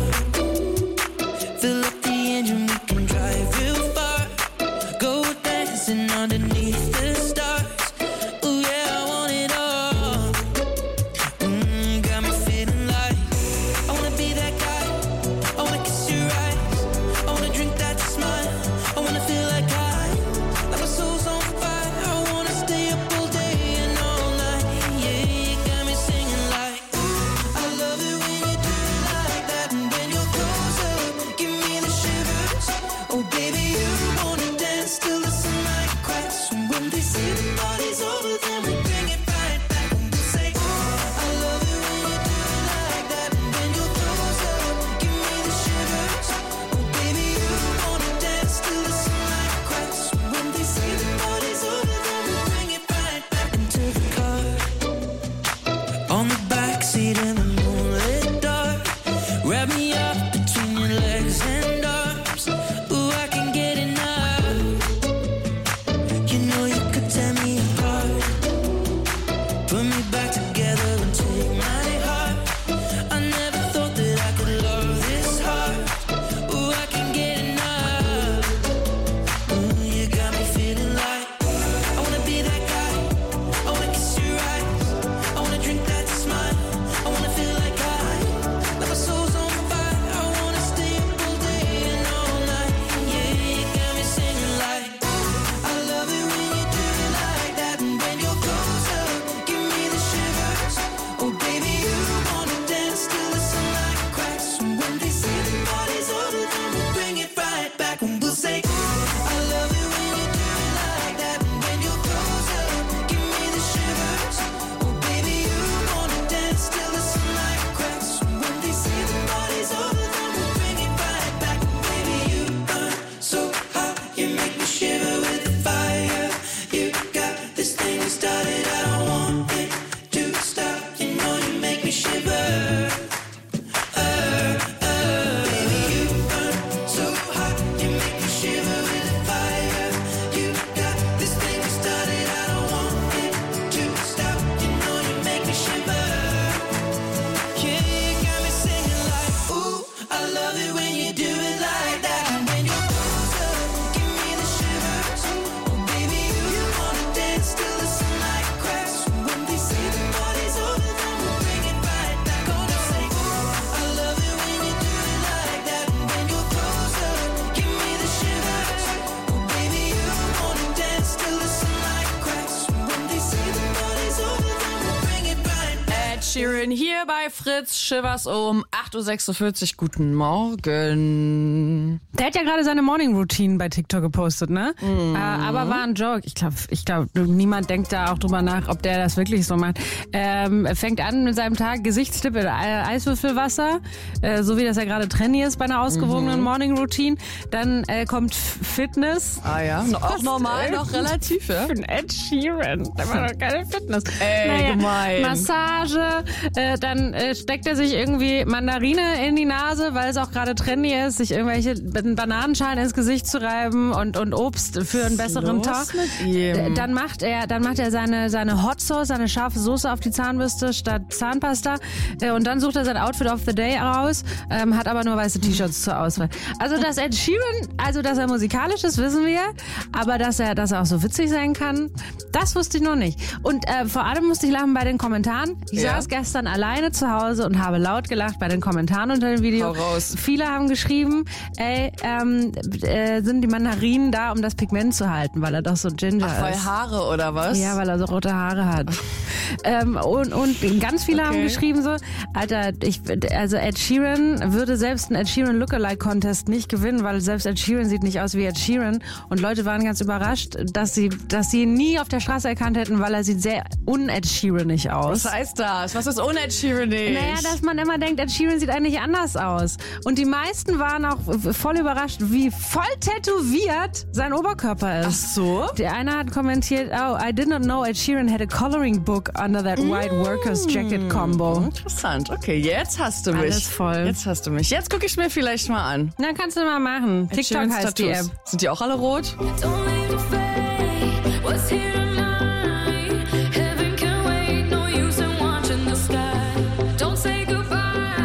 Fill up the engine, we can drive real far. Go dancing underneath the stars. Ooh yeah, I want it all. Got me feeling like I wanna be that guy. I wanna kiss your eyes. I wanna drink that smile. I wanna feel like like my soul's on fire. I wanna stay up all day and all night. Yeah, you got me singing like, ooh, I love it when you do it like that. And when you're closer, give me the shivers. Oh baby, you wanna dance till the sunlight cracks. And when they say the party's over, then we bring it right back. And we say, ooh, I love it when you do it like that. And when you're closer, give me the shivers. Oh baby, you wanna dance till the sunlight cracks. And when they say the party's over, then we bring it right back into the car. On the backseat in the moonlit dark. Wrap me up between your legs and arms. Ooh, I can get enough. You know you could tear me apart. Put me back together and take my heart. I never thought that I could love this hard. Ooh, I can get enough. Ooh, you got me feeling like I wanna be that guy. I wanna kiss your eyes. I wanna drink that smile. I wanna feel like my soul's on fire. I wanna stay up all day and all night. Yeah, you got me singing like, I love it when you do it like that. And when you're closer, give me the shivers. Oh baby, you wanna dance till the sunlight cracks. And when they say the party's over, then we'll bring it right back. And we'll say, I love it when you do it like that. And when you're closer, give me the shivers. Oh baby, you wanna dance till the sunlight cracks. And when they say the party's over, then we'll bring it right back. Baby, you burn so hot, you make me shiver with fire. You got this thing started, I don't want it to stop. You know you make me shiver. Baby, you burn so hot, you make me shiver with fire. You got this thing started, I don't want it to stop. You know you make me shiver. Yeah, you got me singing like, ooh, I love it when you do it like that. And when you're closer, give me the shivers. Oh baby, you wanna dance till the sunlight cracks. When they say the party's over, then we'll bring it right back. Gonna say, ooh, I love it when you do it like that. And when you're closer, give me the shivers. Oh baby, you wanna dance till the sunlight cracks. When they say the party's over, then we'll bring it right back. Ed Sheeran hier bei Fritz, Shivers um 8.46 Uhr. Guten Morgen. Der hat ja gerade seine Morning Routine bei TikTok gepostet, ne? Aber war ein Joke. Ich glaube, niemand denkt da auch drüber nach, ob der das wirklich so macht. Fängt an mit seinem Tag, Gesichtsdip in Eiswürfelwasser, so wie das ja gerade trendy ist bei einer ausgewogenen Morning Routine. Dann kommt Fitness. Ah ja, auch normal, noch relativ, ja? Für einen Ed Sheeran. Der macht doch keine Fitness. Gemein. Massage, dann steckt er sich irgendwie Mandarine in die Nase, weil es auch gerade trendy ist, sich irgendwelche Bananenschalen ins Gesicht zu reiben und Obst für einen besseren Tag. Dann macht er seine Hot Sauce, seine scharfe Soße auf die Zahnbürste statt Zahnpasta und dann sucht er sein Outfit of the Day raus, hat aber nur weiße T-Shirts zur Auswahl. Also, dass Ed Sheeran, dass er musikalisch ist, wissen wir, aber dass er auch so witzig sein kann, das wusste ich noch nicht. Und vor allem musste ich lachen bei den Kommentaren. Ich saß gestern alleine zu Hause und habe laut gelacht bei den Kommentaren unter dem Video. Viele haben geschrieben, sind die Mandarinen da, um das Pigment zu halten, weil er doch so Ginger ist. Weil Haare oder was? Ja, weil er so rote Haare hat. Und ganz viele haben geschrieben so, Alter, also Ed Sheeran würde selbst einen Ed Sheeran Lookalike Contest nicht gewinnen, weil selbst Ed Sheeran sieht nicht aus wie Ed Sheeran. Und Leute waren ganz überrascht, dass sie ihn nie auf der Straße erkannt hätten, weil er sieht sehr un-Ed Sheeranig aus. Was heißt das? Was ist un-Ed Sheeranig? Naja, dass man immer denkt, Ed Sheeran sieht eigentlich anders aus. Und die meisten waren auch voll überrascht, wie voll tätowiert sein Oberkörper ist. Ach so? Der eine hat kommentiert, oh, I did not know Ed Sheeran had a coloring book under that white workers jacket combo. Interessant. Okay, jetzt hast du mich. Alles voll. Jetzt hast du mich. Jetzt gucke ich mir vielleicht mal an. Na, kannst du mal machen. Ed TikTok Sheerans heißt die Tattoos. App. Sind die auch alle rot? Heaven can wait, no use in watching the sky. Don't say goodbye.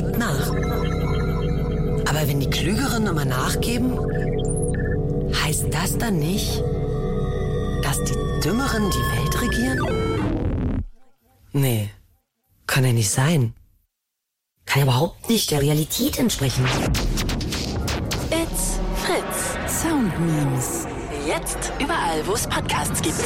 gibt nach. Aber wenn die Klügeren immer nachgeben, heißt das dann nicht, dass die Dümmeren die Welt regieren? Nee, kann ja nicht sein. Kann ja überhaupt nicht der Realität entsprechen. It's Fritz. Sound Memes. Jetzt überall, wo es Podcasts gibt.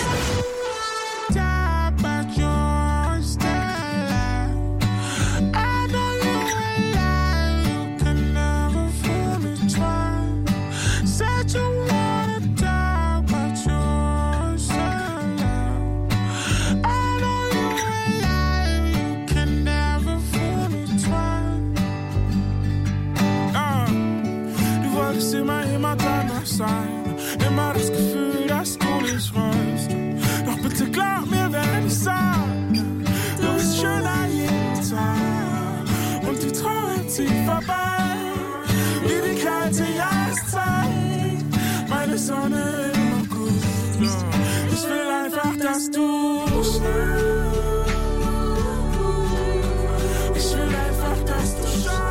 Immer das Gefühl, dass du nicht weißt. Doch bitte glaub mir, wenn ich sag, du bist schöner jeden Tag. Und die Trauer zieht vorbei, wie die kalte Jahreszeit. Meine Sonne im August. Ich will einfach, dass du schneist. Ich will einfach, dass du schneist.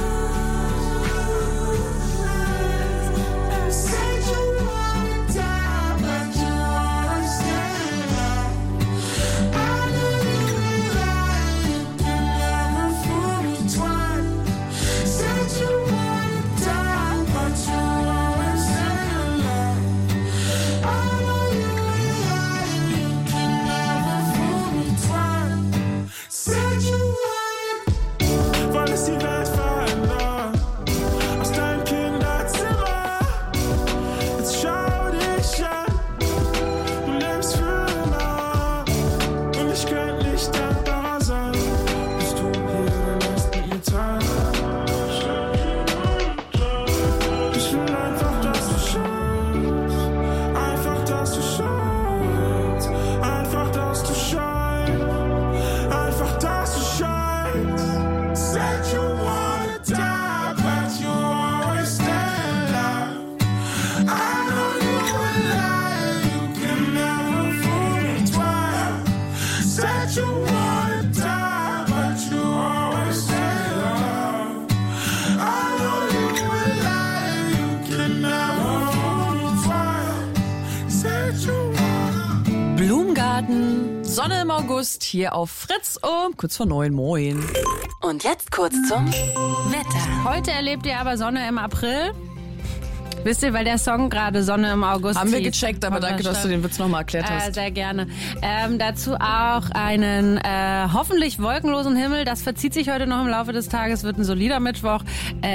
Sonne im August hier auf Fritz um kurz vor 9. Moin. Und jetzt kurz zum Wetter. Heute erlebt ihr aber Sonne im April. Wisst ihr, weil der Song gerade Sonne im August haben wir gecheckt, aber danke, dass du den Witz nochmal erklärt hast. Sehr gerne. Dazu auch einen hoffentlich wolkenlosen Himmel. Das verzieht sich heute noch im Laufe des Tages. Wird ein solider Mittwoch.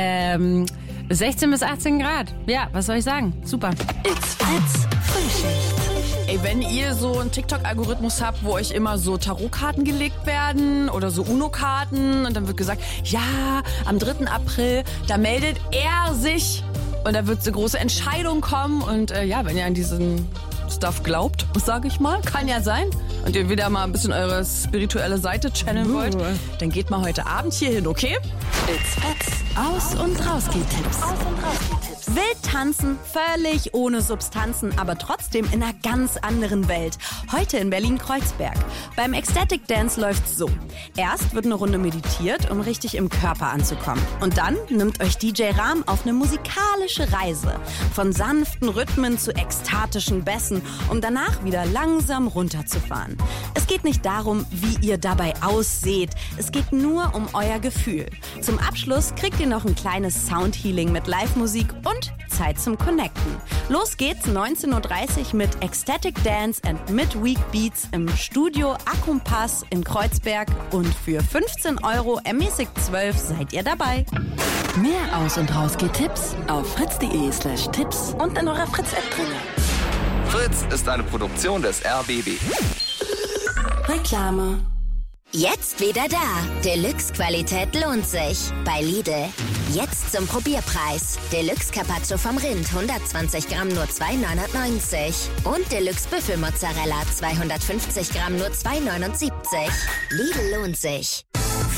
16 bis 18 Grad. Ja, was soll ich sagen? Super. It's Fritz Frühschicht. Ey, wenn ihr so einen TikTok-Algorithmus habt, wo euch immer so Tarotkarten gelegt werden oder so Uno-Karten und dann wird gesagt, ja, am 3. April, da meldet er sich und da wird so große Entscheidung kommen und ja, wenn ihr an diesen Stuff glaubt, sage ich mal, kann ja sein und ihr wieder mal ein bisschen eure spirituelle Seite channeln wollt, dann geht mal heute Abend hier hin, okay? It's Fritz. Aus- und Rausgeh-Tipps. Wild tanzen, völlig ohne Substanzen, aber trotzdem in einer ganz anderen Welt. Heute in Berlin-Kreuzberg. Beim Ecstatic Dance läuft's so. Erst wird eine Runde meditiert, um richtig im Körper anzukommen. Und dann nimmt euch DJ Rahm auf eine musikalische Reise. Von sanften Rhythmen zu ekstatischen Bässen, um danach wieder langsam runterzufahren. Es geht nicht darum, wie ihr dabei ausseht. Es geht nur um euer Gefühl. Zum Abschluss kriegt ihr noch ein kleines Soundhealing mit Live-Musik und Zeit zum Connecten. Los geht's 19:30 Uhr mit Ecstatic Dance and Midweek Beats im Studio Akumpass in Kreuzberg und für 15 € ermäßigt 12 seid ihr dabei. Mehr Aus- und Rausgeh-Tipps auf fritz.de/Tipps und in eurer Fritz-App drin. Fritz ist eine Produktion des RBB. Reklame. Jetzt wieder da. Deluxe-Qualität lohnt sich. Bei Lidl. Jetzt zum Probierpreis. Deluxe Carpaccio vom Rind 120 Gramm nur 2,99. Und Deluxe Büffelmozzarella 250 Gramm nur 2,79. Lidl lohnt sich.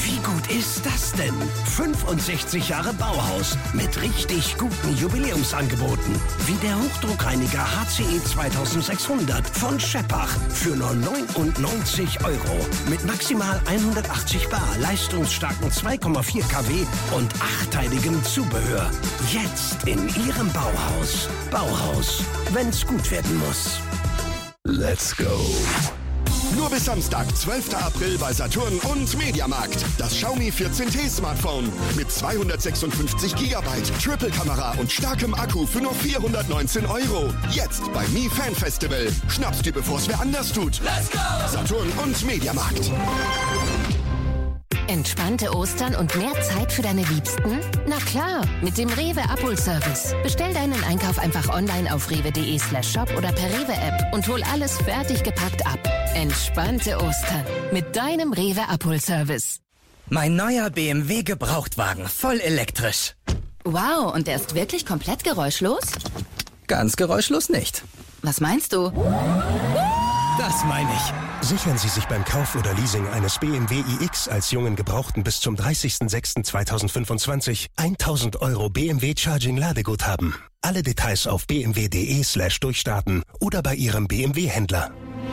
Wie gut ist das denn? 65 Jahre Bauhaus mit richtig guten Jubiläumsangeboten. Wie der Hochdruckreiniger HCE 2600 von Scheppach für nur 99 €. Mit maximal 180 bar, leistungsstarken 2,4 kW und 8-teiligem Zubehör. Jetzt in Ihrem Bauhaus. Bauhaus, wenn's gut werden muss. Let's go. Nur bis Samstag, 12. April bei Saturn und Mediamarkt. Das Xiaomi 14T Smartphone mit 256 GB, Triple-Kamera und starkem Akku für nur 419 €. Jetzt bei Mi Fan Festival. Schnappst dir, bevor es wer anders tut. Let's go! Saturn und Mediamarkt. Entspannte Ostern und mehr Zeit für deine Liebsten? Na klar, mit dem Rewe Abholservice. Bestell deinen Einkauf einfach online auf rewe.de/shop oder per Rewe-App und hol alles fertig gepackt ab. Entspannte Ostern mit deinem Rewe Abholservice. Mein neuer BMW Gebrauchtwagen, voll elektrisch. Wow, und der ist wirklich komplett geräuschlos? Ganz geräuschlos nicht. Was meinst du? Das meine ich. Sichern Sie sich beim Kauf oder Leasing eines BMW iX als jungen Gebrauchten bis zum 30.06.2025 1.000 € BMW Charging Ladeguthaben. Alle Details auf bmw.de/durchstarten oder bei Ihrem BMW-Händler.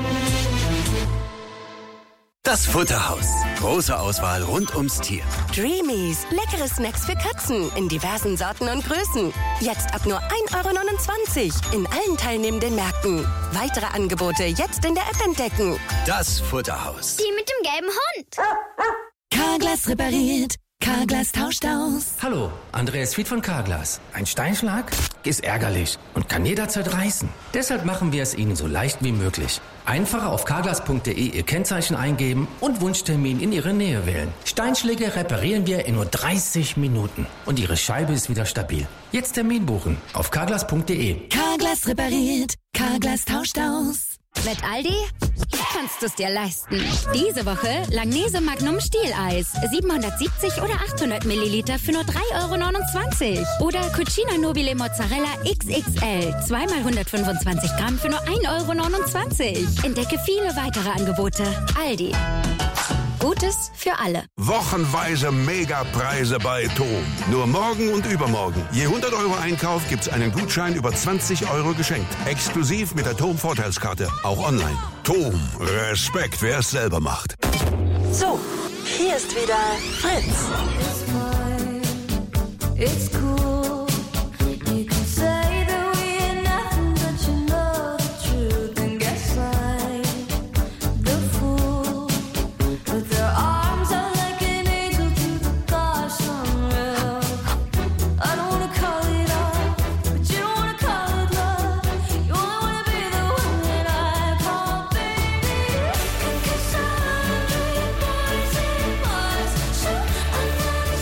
Das Futterhaus. Große Auswahl rund ums Tier. Dreamies, leckere Snacks für Katzen in diversen Sorten und Größen. Jetzt ab nur 1,29 € in allen teilnehmenden Märkten. Weitere Angebote jetzt in der App entdecken. Das Futterhaus. Die mit dem gelben Hund. Carglass repariert. Carglass tauscht aus. Hallo, Andreas Fied von Carglass. Ein Steinschlag ist ärgerlich und kann jederzeit reißen. Deshalb machen wir es Ihnen so leicht wie möglich. Einfach auf carglass.de Ihr Kennzeichen eingeben und Wunschtermin in Ihre Nähe wählen. Steinschläge reparieren wir in nur 30 Minuten und Ihre Scheibe ist wieder stabil. Jetzt Termin buchen auf carglass.de. Carglass repariert. Carglass tauscht aus. Mit Aldi kannst du es dir leisten. Diese Woche Langnese Magnum Stieleis. 770 oder 800 Milliliter für nur 3,29 €. Oder Cucina Nobile Mozzarella XXL. 2x 125 Gramm für nur 1,29 €. Entdecke viele weitere Angebote. Aldi. Gutes für alle. Wochenweise Megapreise bei Tom. Nur morgen und übermorgen. Je 100 € Einkauf gibt's einen Gutschein über 20 € geschenkt. Exklusiv mit der Tom Vorteilskarte. Auch online. Tom. Respekt, wer es selber macht. So, hier ist wieder Fritz. It's cool. You can say that we are nothing, but you know the truth. And guess I'm the fool. With their arms out like an angel to the gods unreal. I don't wanna call it love, but you don't wanna call it love. You only wanna be the one that I call baby. And 'cause I'm dreaming, so I'm not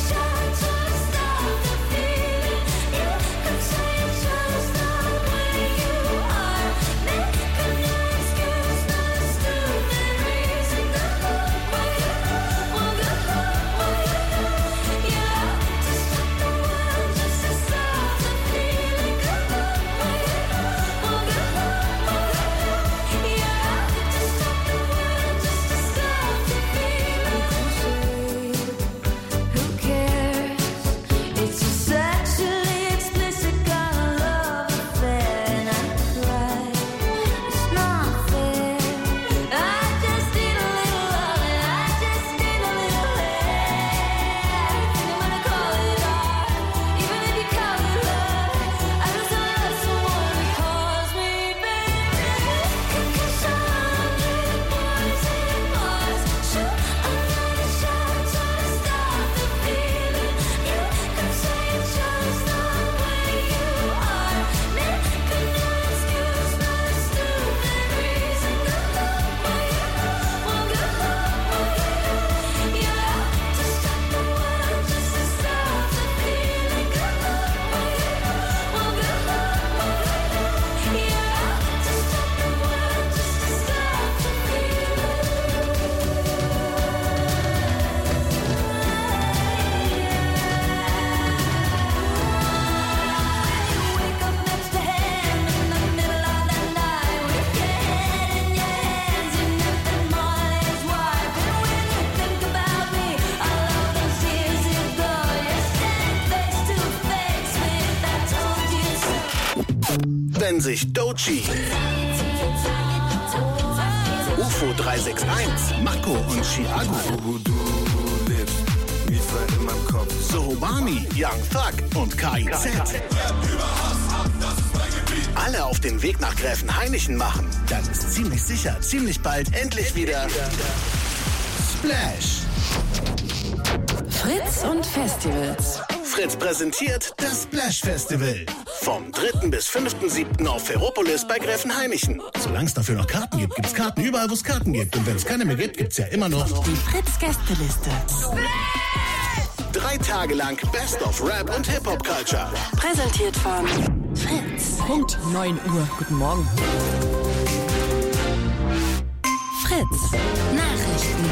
wenn sich Doechii, UFO 361, Mako und Chiago, Sohobani, Young Thug und KIZ alle auf den Weg nach Gräfenhainichen machen, dann ist ziemlich sicher, ziemlich bald endlich wieder Splash. Fritz und Festivals. Fritz präsentiert das Splash Festival. Vom 3. bis 5.7. auf Ferropolis bei Gräfenhainichen. Solange es dafür noch Karten gibt, gibt's Karten überall, wo es Karten gibt. Und wenn es keine mehr gibt, gibt's ja immer noch die Fritz-Gästeliste. 3 Tage lang Best of Rap und Hip-Hop-Culture. Präsentiert von Fritz. Punkt 9 Uhr. Guten Morgen. Fritz. Nachrichten.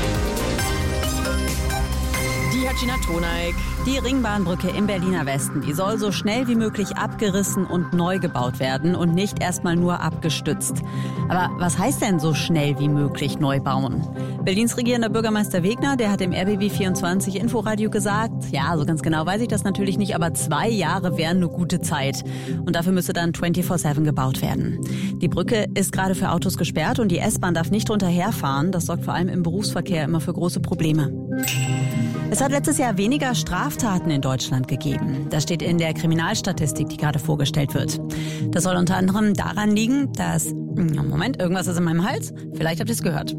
Die hat Gina Toneik. Die Ringbahnbrücke im Berliner Westen, die soll so schnell wie möglich abgerissen und neu gebaut werden und nicht erstmal nur abgestützt. Aber was heißt denn so schnell wie möglich neu bauen? Berlins regierender Bürgermeister Wegner, der hat im RBB24 Inforadio gesagt, ja, so ganz genau weiß ich das natürlich nicht, aber 2 Jahre wären eine gute Zeit. Und dafür müsste dann 24/7 gebaut werden. Die Brücke ist gerade für Autos gesperrt und die S-Bahn darf nicht drunter herfahren. Das sorgt vor allem im Berufsverkehr immer für große Probleme. Es hat letztes Jahr weniger Straftaten in Deutschland gegeben. Das steht in der Kriminalstatistik, die gerade vorgestellt wird. Das soll unter anderem daran liegen, dass... Moment, irgendwas ist in meinem Hals. Vielleicht habt ihr es gehört.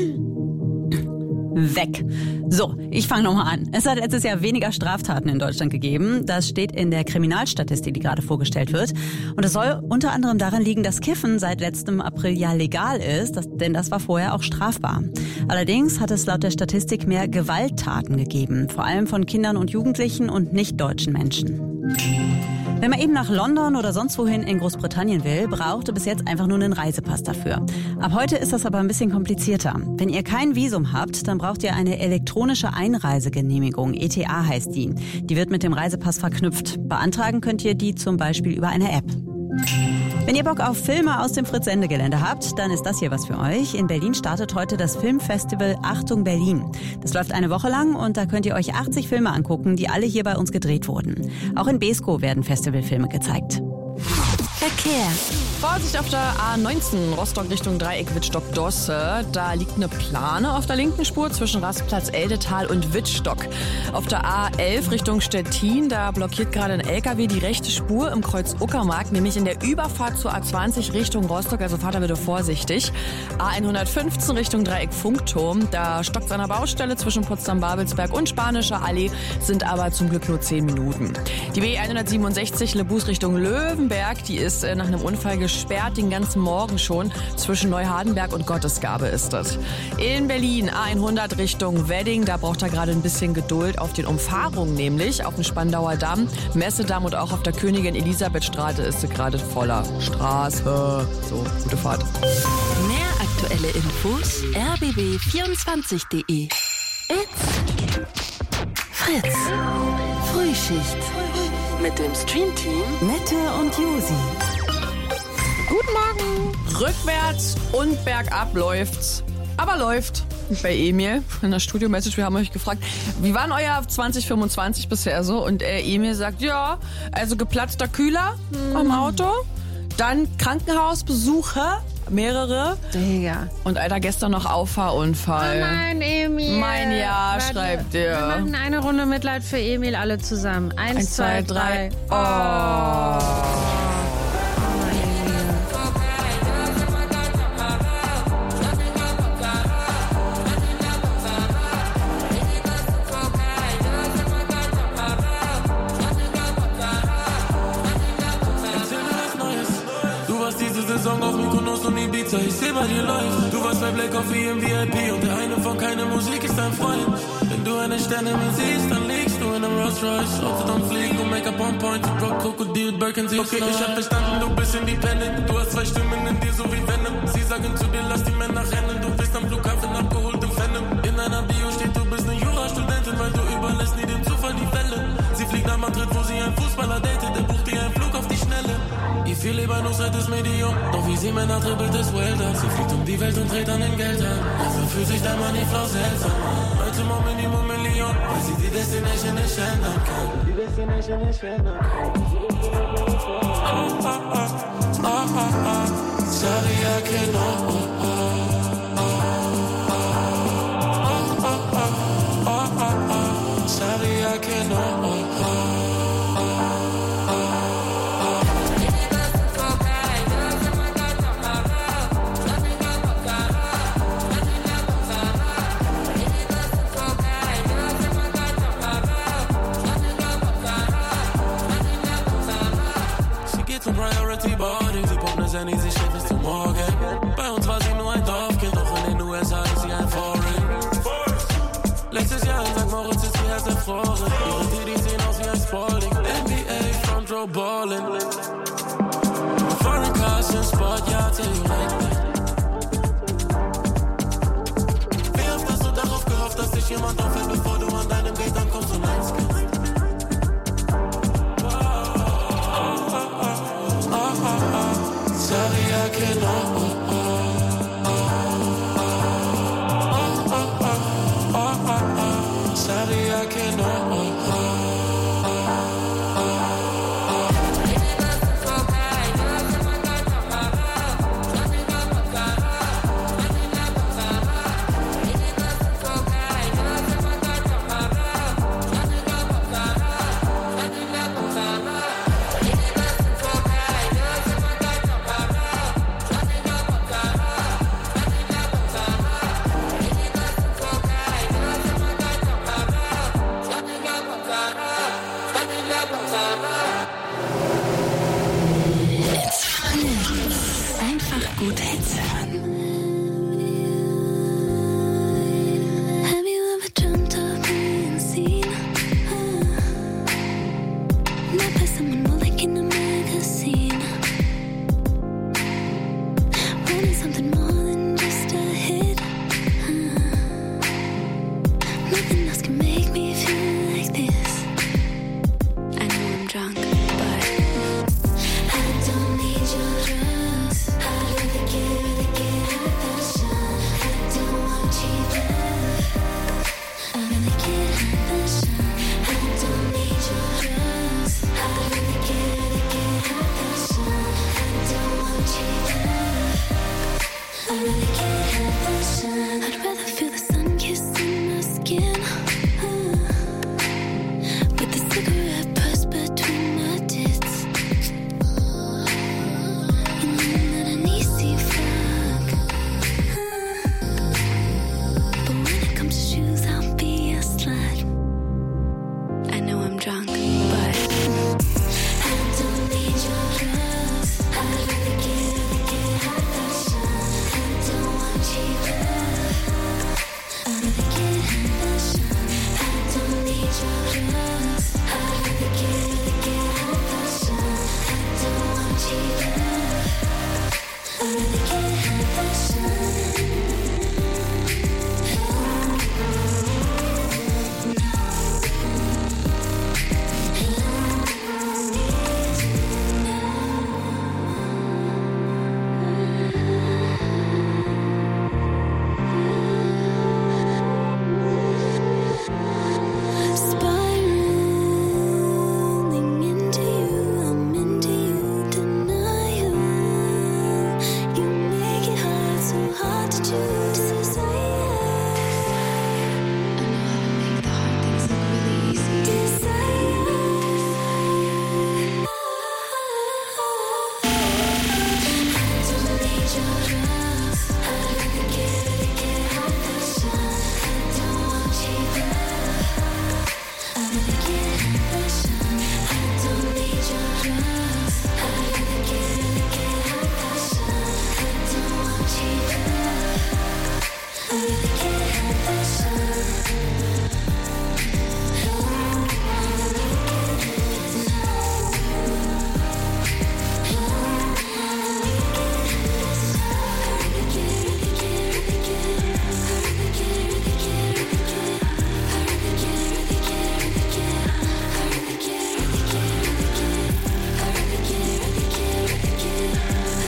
Weg. So, ich fange nochmal an. Es hat letztes Jahr weniger Straftaten in Deutschland gegeben. Das steht in der Kriminalstatistik, die gerade vorgestellt wird. Und es soll unter anderem daran liegen, dass Kiffen seit letztem April ja legal ist, denn das war vorher auch strafbar. Allerdings hat es laut der Statistik mehr Gewalttaten gegeben, vor allem von Kindern und Jugendlichen und nicht-deutschen Menschen. Wenn man eben nach London oder sonst wohin in Großbritannien will, brauchte bis jetzt einfach nur einen Reisepass dafür. Ab heute ist das aber ein bisschen komplizierter. Wenn ihr kein Visum habt, dann braucht ihr eine elektronische Einreisegenehmigung, ETA heißt die. Die wird mit dem Reisepass verknüpft. Beantragen könnt ihr die zum Beispiel über eine App. Wenn ihr Bock auf Filme aus dem Fritz-Sendegelände habt, dann ist das hier was für euch. In Berlin startet heute das Filmfestival Achtung Berlin. Das läuft eine Woche lang und da könnt ihr euch 80 Filme angucken, die alle hier bei uns gedreht wurden. Auch in Beeskow werden Festivalfilme gezeigt. Verkehr. Vorsicht auf der A19 Rostock Richtung Dreieck Wittstock-Dosse. Da liegt eine Plane auf der linken Spur zwischen Rastplatz Eldetal und Wittstock. Auf der A11 Richtung Stettin, da blockiert gerade ein LKW die rechte Spur im Kreuz Uckermark, nämlich in der Überfahrt zur A20 Richtung Rostock, also fahrt da bitte vorsichtig. A115 Richtung Dreieck Funkturm, da stockt es an der Baustelle zwischen Potsdam-Babelsberg und Spanischer Allee, sind aber zum Glück nur 10 Minuten. Die B167 Lebus Richtung Löwenberg, die ist nach einem Unfall gesperrt, den ganzen Morgen schon. Zwischen Neuhardenberg und Gottesgabe ist das. In Berlin A100 Richtung Wedding, da braucht er gerade ein bisschen Geduld auf den Umfahrungen, nämlich auf dem Spandauer Damm, Messedamm und auch auf der Königin-Elisabeth-Straße ist sie gerade voller Straße. So, gute Fahrt. Mehr aktuelle Infos rbb24.de. It's Fritz. Frühschicht. Mit dem Streamteam Nette und Josi. Guten Morgen. Rückwärts und bergab läuft's. Aber läuft. Bei Emil in der Studio-Message, wir haben euch gefragt, wie war denn euer 2025 bisher so? Und Emil sagt, ja, also geplatzter Kühler am Auto, dann Krankenhausbesuche, mehrere. Digga. Und Alter, gestern noch Auffahrunfall. Oh nein, Emil. Mein Jahr, Warte, schreibt er. Wir machen eine Runde Mitleid für Emil, alle zusammen. 1, 2, 3. Oh. Saison auf Mykonos und Ibiza, ich seh bei dir live. Du warst bei Black Coffee im VIP und der eine von keine Musik ist dein Freund. Wenn du eine Sterne mehr siehst, dann liegst du in einem Rolls Royce. Rotterdam fliegen und Make-up on point, Rock, Krokodil, Birkin, sie. Okay, ich hab verstanden, du bist independent. Du hast 2 Stimmen in dir, so wie Venom. Sie sagen zu dir, lass die Männer rennen. Du bist am Flughafen abgeholt im Venom. In deiner Bio steht, du bist eine Jurastudentin, weil du überlässt nie dem Zufall die Fälle. Sie fliegt nach Madrid, wo sie einen Fußballer datet. Der bucht ihr einen Flug auf die Schnelle. Ihr viel Lebanus ist Medium, doch wie sie Männer dribbelt ist Welter. Sie fliegt um die Welt und dreht an den Geld an. Also fühlt sich der Moneyflow seltsam an. Heute mal Minimum Million, weil sie die Destination nicht ändern kann. Die Destination nicht ändern kann. Sorry, I cannot. Sorry, I cannot. Priority Boarding, sie pumpt es an, sie steht bis zum Morgen. Bei uns war sie nur ein Dorfkind, doch in den USA ist sie ein Foreign. Letztes Jahr in St. Moritz ist sie erst erfroren. Ihre Titties sehen aus wie ein Spalding. NBA, Front Row Ballin'. Foreign Cars im Sport, ja, tell you like that. Wie oft hast du darauf gehofft, dass dich jemand auffällt, bevor du an deinem Gate ankommst und eins gehst? Sorry, I cannot. Sorry, I cannot. Einfach gut Hits hören.